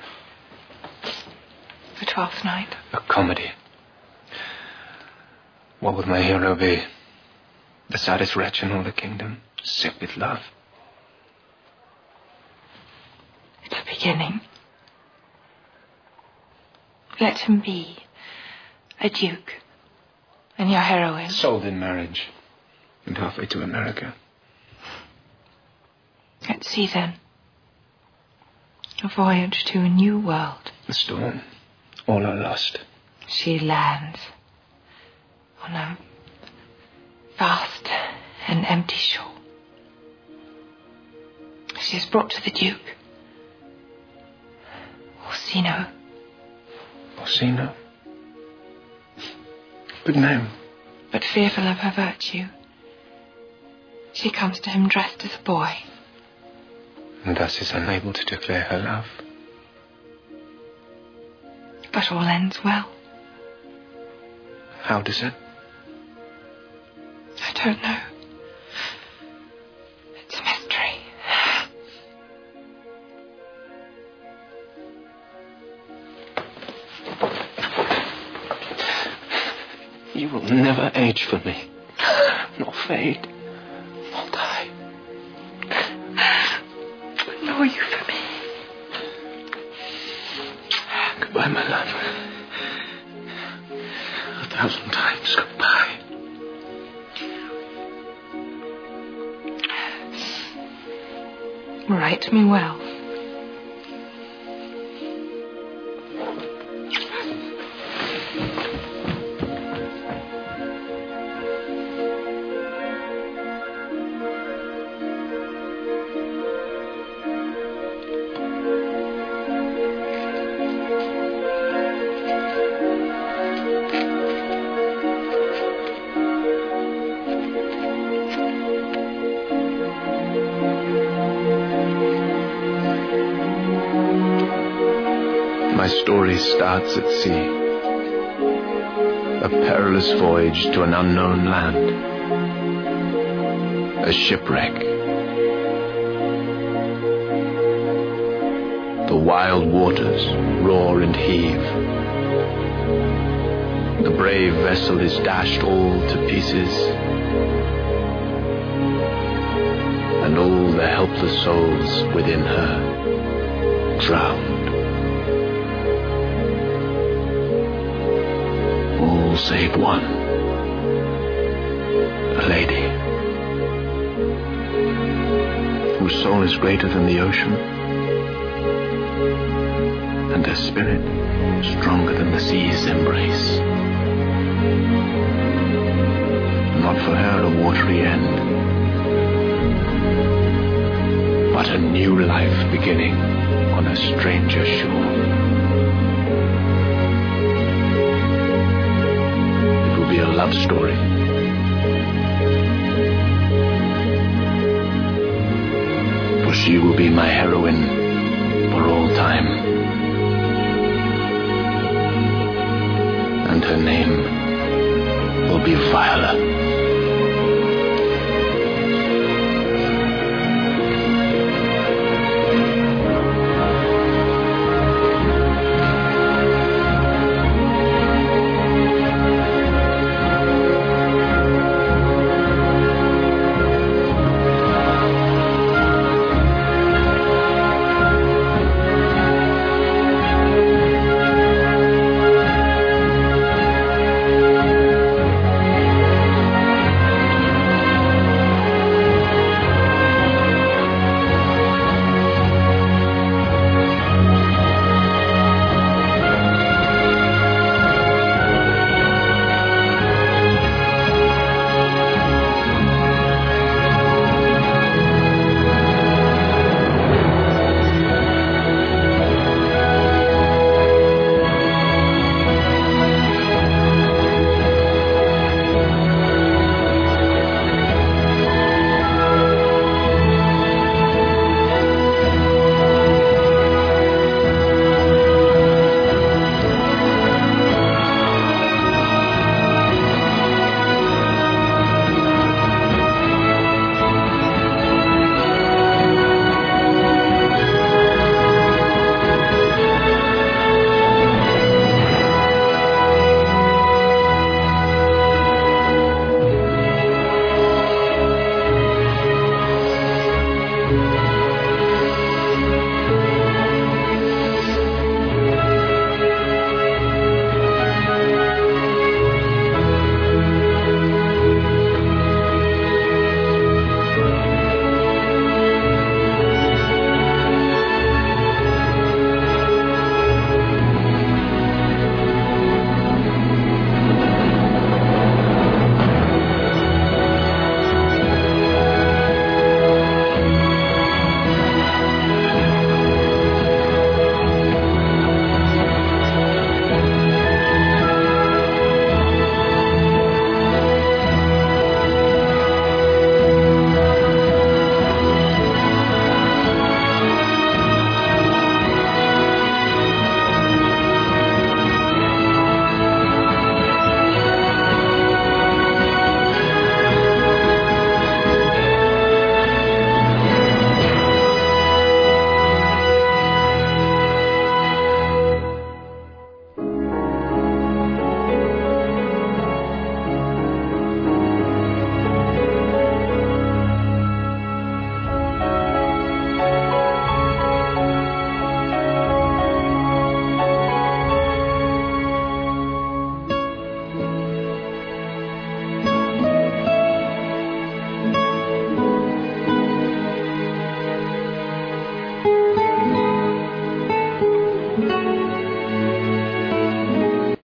For 12th night. A comedy. What would my hero be? The saddest wretch in all the kingdom, sick with love. It's a beginning. Let him be a duke, and your heroine. Sold in marriage, and halfway to America. At sea, then. A voyage to a new world. The storm. All are lost. She lands on a vast and empty shore. She is brought to the Duke. Orsino. Orsino? Good name. But fearful of her virtue, she comes to him dressed as a boy. And thus is unable to declare her love. But all ends well. How does it? I don't know. It's a mystery. You will never age for me, nor fade, nor die. Nor you for me. Goodbye, my love. 1,000 times goodbye. Write me well. My story starts at sea. A perilous voyage to an unknown land. A shipwreck. The wild waters roar and heave. The brave vessel is dashed all to pieces. And all the helpless souls within her drowned. All save one. A lady. Whose soul is greater than the ocean. And her spirit stronger than the sea's embrace. Not for her a watery end, but a new life beginning on a stranger shore. It will be a love story. For she will be my heroine for all time. And her name will be Viola.